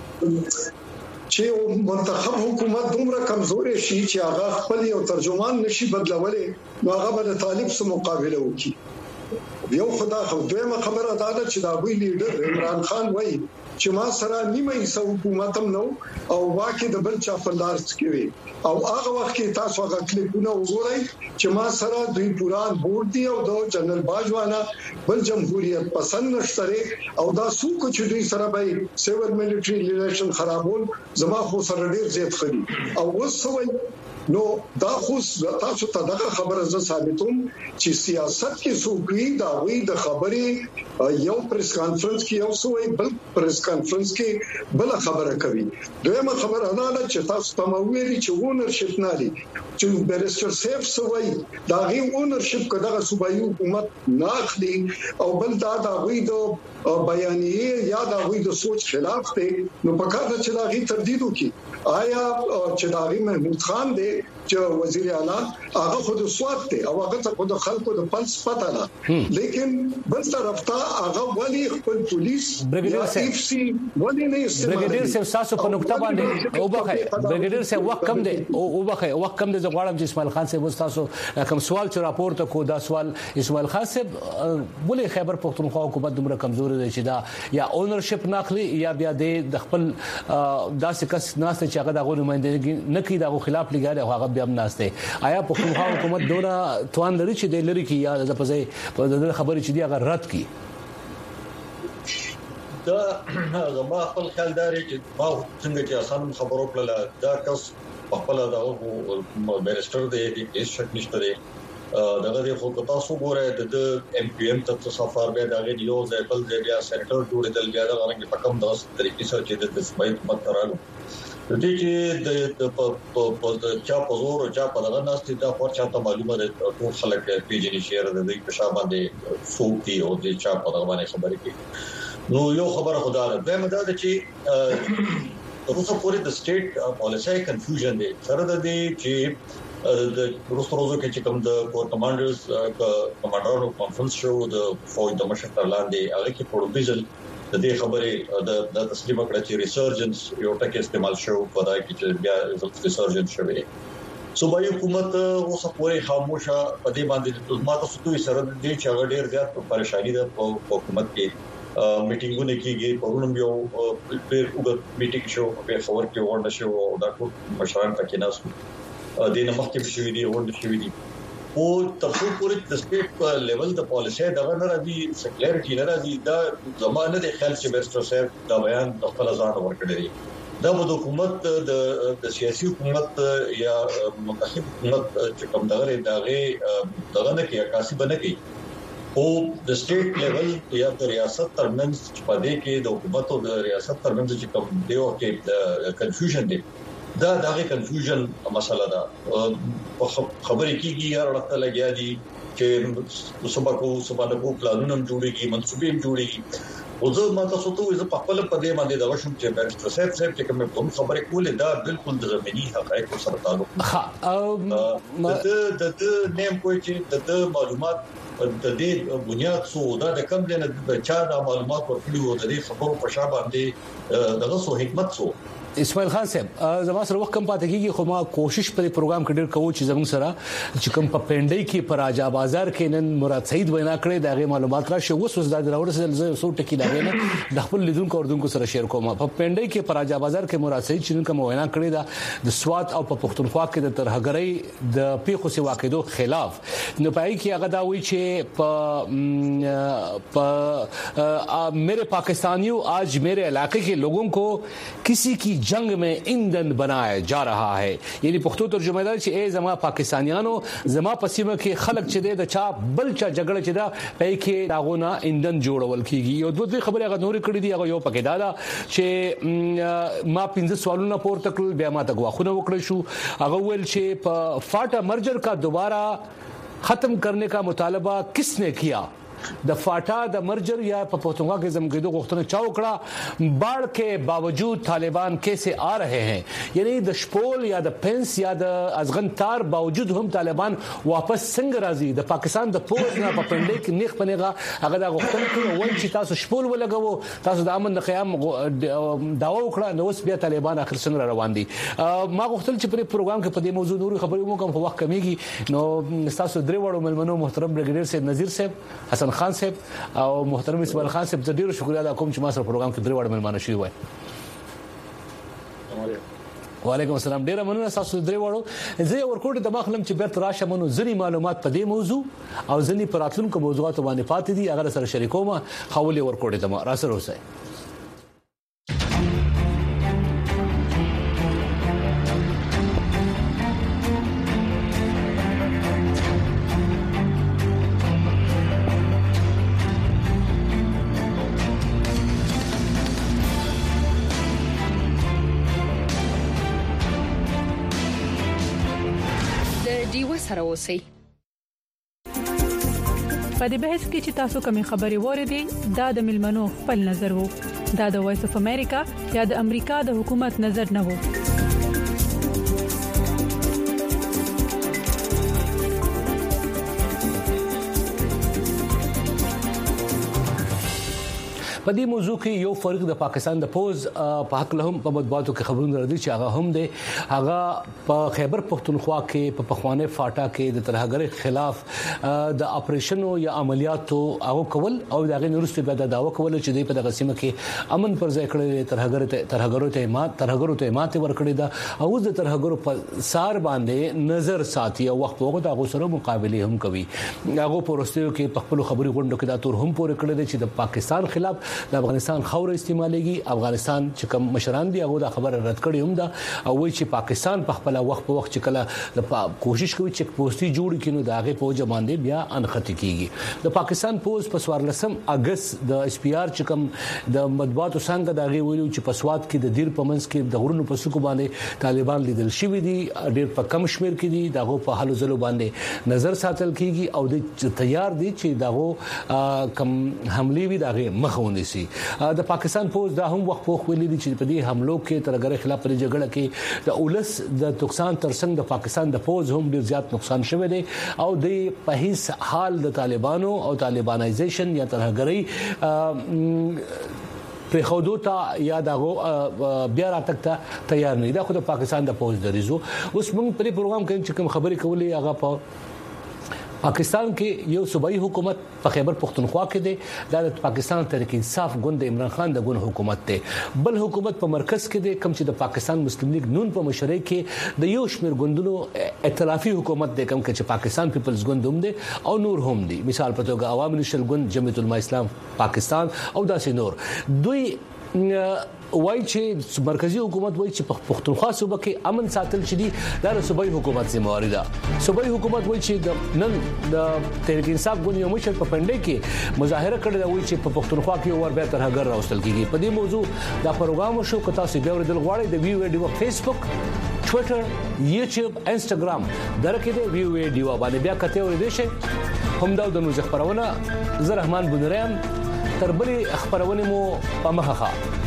چې منتخب حکومت دومره کمزوري شي چې هغه خپل یو ترجمان نشي بدلولې نو هغه به طالب سره مقابله وکړي یو خدا خو دویمه خبره دا ده چې دا وی لیډر عمران خان وایي چې ما سره نیمه حصہ حکومت هم نو او واکه د بل چا فلدار کوي او هغه وخت کې تاسو هغه کلیپونه وګورئ چې ما سره دوی پوران بورډ دی او د جنرال باجوانا بل جمهوریت پسند نشته او دا څوک چې دوی سره به سیول ملټری ریلیشن خرابول زما خو سره ډیر زیات خري او وسوي نو دا خو تاسو ته دغه خبره ز ثابتوم چې سیاست کې سوګي دا وی د خبرې یو پریس کانفرنس کې یو سوې بل پریس کانفرنس کې بل خبره کوي دویمه خبره دا ده چې تاسو ته ویلي چې اونرشپ نه لري چې بیرستر سیف سوې دا غي اونرشپ کداغه صوبایي حکومت ناخلي او بل دا دا وی د بیانیه یا دا وی د سوچ خلاف دی نو په کار چې دا غي تردید وکي آیا چې دا غي محمود خان دی چې وزیر اعلی هغه خود سواد دی او هغه ته خود خلکو د پلس پتا نه لیکن بل طرف ته هغه ولی خپل پولیس یا اف سی ولی نه استعمال برګډیر سیف تاسو په نقطه باندې او بخای برګډیر سیف وخت کم دی او بخای وخت کم دی زه غواړم چې اسماعیل خان سیف تاسو کوم سوال چې راپورته کو دا سوال اسماعیل خان سیف ولې خیبر پختونخوا حکومت دومره کمزوري دی چې دا یا اونرشپ ناخلي یا بیا د خپل داسې کس ناسته چې هغه د نمائندګي نه کوي دا خلاف لګاره هغه بیا ناشته آیا پختونخوا حکومت دونه توان لري چې د لری کې یا د پځې په دغه خبرې چې دی هغه رد کی دا زما خپل خیال داري چې ما څنګه چې اسان خبرو کړل دا کس خپل دا بیرستر دی هیڅ شک نشته دی دغه د خو تاسو ګورئ د ام پی ام ته سفر به دغه یو ځای بل ځای بیا سېنټر جوړېدل بیا دغه رنګ په کوم داس طریقې سره چې د سپایت مترالو دې چې د چا په زور او چا په دغه ناستې دا خو چاته معلومه ده ټول خلک پیژني شهر د دې په شابه باندې سوقي او د چا په دغه باندې خبرې کوي نو یو خبره خدا ده به مدا ده چې روسو پورې د سټیټ پالیسي کنفیوژن دی سره د دې چې د روسو روزو کې چې کوم د کور کمانډرز کمانډرانو کانفرنس شو د فوج د مشر لاندې هغه کې پروبیزل د دې خبرې د تسلیم کړه چې ریسرجنس یو ټکی استعمال شو په دا کې چې بیا ریسرجنس شوی صوبایي حکومت اوس پورې خاموشه په دې باندې ما تاسو ته سره د دې چې هغه ډیر زیات پریشانی ده په حکومت کې میټینګونه کیږي پرونم یو ډیر وګت میټینګ شو په خبر کې ورنه شو او دا ټول مشران پکې ناس د نه مخکې شوې دي ورنه شوې دي او تاسو پورې د سټیټ په لیول د پالیسي دغه نه راځي سکلیریټي نه راځي دا زمانه د خیال چې بیرسټر صاحب دا بیان د خپل ځان ورکړي دا د حکومت د سیاسي حکومت یا منتخب حکومت چې کوم دغه دغه دغه نه کې عکاسي بنه کوي او د سټیټ لیول یا د ریاست ترمنځ په دې کې د حکومت او د ریاست ترمنځ چې کوم دیو کې کنفیوژن دی دا دغه کنفیوژن مسله ده خبرې کیږي یا ورته لګیا دي چې سبقو سبقو پلانونه جوړيږي منصوبې جوړيږي او زه ما تاسو ته زه په خپل په دې باندې دا شوم چې بیرسټر صاحب صاحب چې کوم خبرې کولې دا بالکل د زمینی حقایق سره تعلق نه د د نیم کوی چې د معلومات د دې بنیاد سو دا د کم نه د چا د معلومات ورکړي وو د دې خبرو په شابه باندې دغه سو حکمت سو اسماعیل خان صاحب زما سره وخت کم پاتې کیږي خو ما کوشش په پروګرام کې ډېر کوم چې زموږ سره چې کوم په پندای کې پر راجا بازار کې نن مراد سعید وینا کړې دغه معلومات را شو وسوس د راوړل زه سو ټکی دا نه د خپل لیدونکو اوردونکو سره شیر کوم په پندای کې پر راجا بازار کې مراد سعید چې کوم وینا کړې دا د سواد او په پښتونخوا کې د ترهګرۍ د پیښو سی واقعو خلاف نو پای کې هغه دا وی چې په په میرے پاکستانیوں آج میرے علاقے کے لوگوں کو کسی کی جنگ میں ایندھن بنایا جا رہا ہے یعنی پښتو ترجمه ده چې ای زما پاکستانیانو زما پسیمه کې خلک چې د چا بل چا جګړه چې دا پای کې داغونه ایندھن جوړول کیږي یو دوه خبره هغه نور کړی دی هغه یو پکې دا چې ما پنځه سوالونه پورته کړل بیا ما ته غواخونه وکړل شو هغه ول چې په فاټا مرجر کا دوبارہ ختم करने का मुतालबा किसने किया د فاټا د مرجر یا په پښتونخوا کې زمګیدو غوښتنه چاوکړه باړ کې باوجود طالبان کیسے آ رہے ہیں یعنی د شپول یا د پنس یا د ازغن تار باوجود هم طالبان واپس څنګه راځي د پاکستان د پوز نه په پندې کې نیخ پنيغه هغه د غوښتنه کوي ول چې تاسو شپول ولګو تاسو د امن قیام داوا وکړه نو اوس بیا طالبان اخر څنګه روان دي ما غوښتل چې په پروګرام کې په دې موضوع نور خبرې مو کوم په وخت کمیږي نو تاسو درې وړو ملمنو محترم برګیډیر سید نذیر صاحب حسن خان صاحب او محترم اسماعیل خان صاحب ډیره شکریا ادا کوم چې ما سره پروګرام کې درې وړ ملمانه شوي وای وعلیکم السلام ډیره مننه تاسو درې وړو زه ورکوټ د مخلم چې بیرته راشه منو ځنی معلومات په دې موضوع او ځنی پراتلونکو موضوعات باندې پاتې دي هغه سره شریکوم خولي ورکوټ ته را سره اوسئ سره اوسئ په دې بحث کې چې تاسو کومې خبرې وریدي دا د ملمنو خپل نظر وو دا د وایس اف امریکا یا د امریکا د حکومت نظر نه وو په دې موضوع کې یو فرق د پاکستان د پوز په حق له هم په مطبوعاتو کې خبرونه راځي چې هغه هم دی هغه په خیبر پختونخوا کې په پخوانه فاټا کې د ترهګر خلاف د اپریشن یا عملیاتو هغه کول او د غیر نورستي بیا د داوا کول چې د په دغه سیمه کې امن پر ځای کړی ترهګر ته ترهګرو ته ما ترهګرو ته ماته ورکړی دا او د ترهګرو په سار باندې نظر ساتي او وخت وغه د غوسره مقابله هم کوي هغه پروستیو کې په خپل خبري غونډو کې دا تور هم پورې کړی چې د پاکستان خلاف د افغانستان خوره استعمالېږي. افغانستان چې کوم مشران دي هغه دا خبره رد کړې هم ده او وایي چې پاکستان په خپل وخت په وخت چې کله د کوشش کوي چې پوسټي جوړ کړي نو دا هغه په ځمانده بیا انختی کیږي. د پاکستان پوز په څوارلسم اگست د اس پی آر چې کوم د مطبوعاتو څنګه دا غي ویلو چې په سواد کې د دیر پمنس کې د غرونو په سکو باندې طالبان لیدل شوی دي ډېر په کم شمیر کې دي دغه په حالو زلو باندې نظر ساتل کیږي او د تیار دي چې دغه کم حمله وي دغه مخونه سي. د پاکستان پوز دا هم وخت په ویلي دي چې په دې حملو کې ترګره خلاف پر جګړه کې د اولس د نقصان ترڅنګ د پاکستان د پوز هم ډیر زیات نقصان شوی دی او د په هیڅ حال د طالبانو او طالبانایزیشن یا ترهګرۍ پر خودو ته یا دغه بیا راتک ته تیار نه دی. خو د پاکستان د پوز دریزو اوس موږ په پروګرام کې چې کوم خبرې کولې هغه په پاکستان کې یو صوبایي حکومت په خیبر پختونخوا کې دی د پاکستان تحریک انصاف ګوند عمران خان د ګوند حکومت دی. بل حکومت په مرکز کې دی کوم چې د پاکستان مسلم لیگ نون په مشرۍ کې د یو شمېر ګوندونو ائتلافي حکومت دی کوم چې پاکستان پیپلز ګوند هم دی او نور هم دی. مثال په توګه عوامي نشل ګوند جمعیت العلماء اسلام پاکستان او داسې نور دوی وای چې مرکزی حکومت وای چې په پښتونخوا صوبه کې امن ساتل شدي د صوبایي حکومت ذمہواری ده. صوبایي حکومت وای چې د نن د تحریک انصاف ګوند یو مشر په پنده کې مظاهره کړې ده وای چې په پښتونخوا کې ور به ترهګر راوستل کیږي. په دې موضوع دا پروګرام شو کتا سي بیا وردل غواړي د ویو ډیو فیسبوک ټوئیټر یوټیوب انستګرام درکې دی ویو ډیو باندې بیا کته ورې شي هم دا د نوز خبرونه زه رحمان بنورم تربلي خبرونه مو په مخه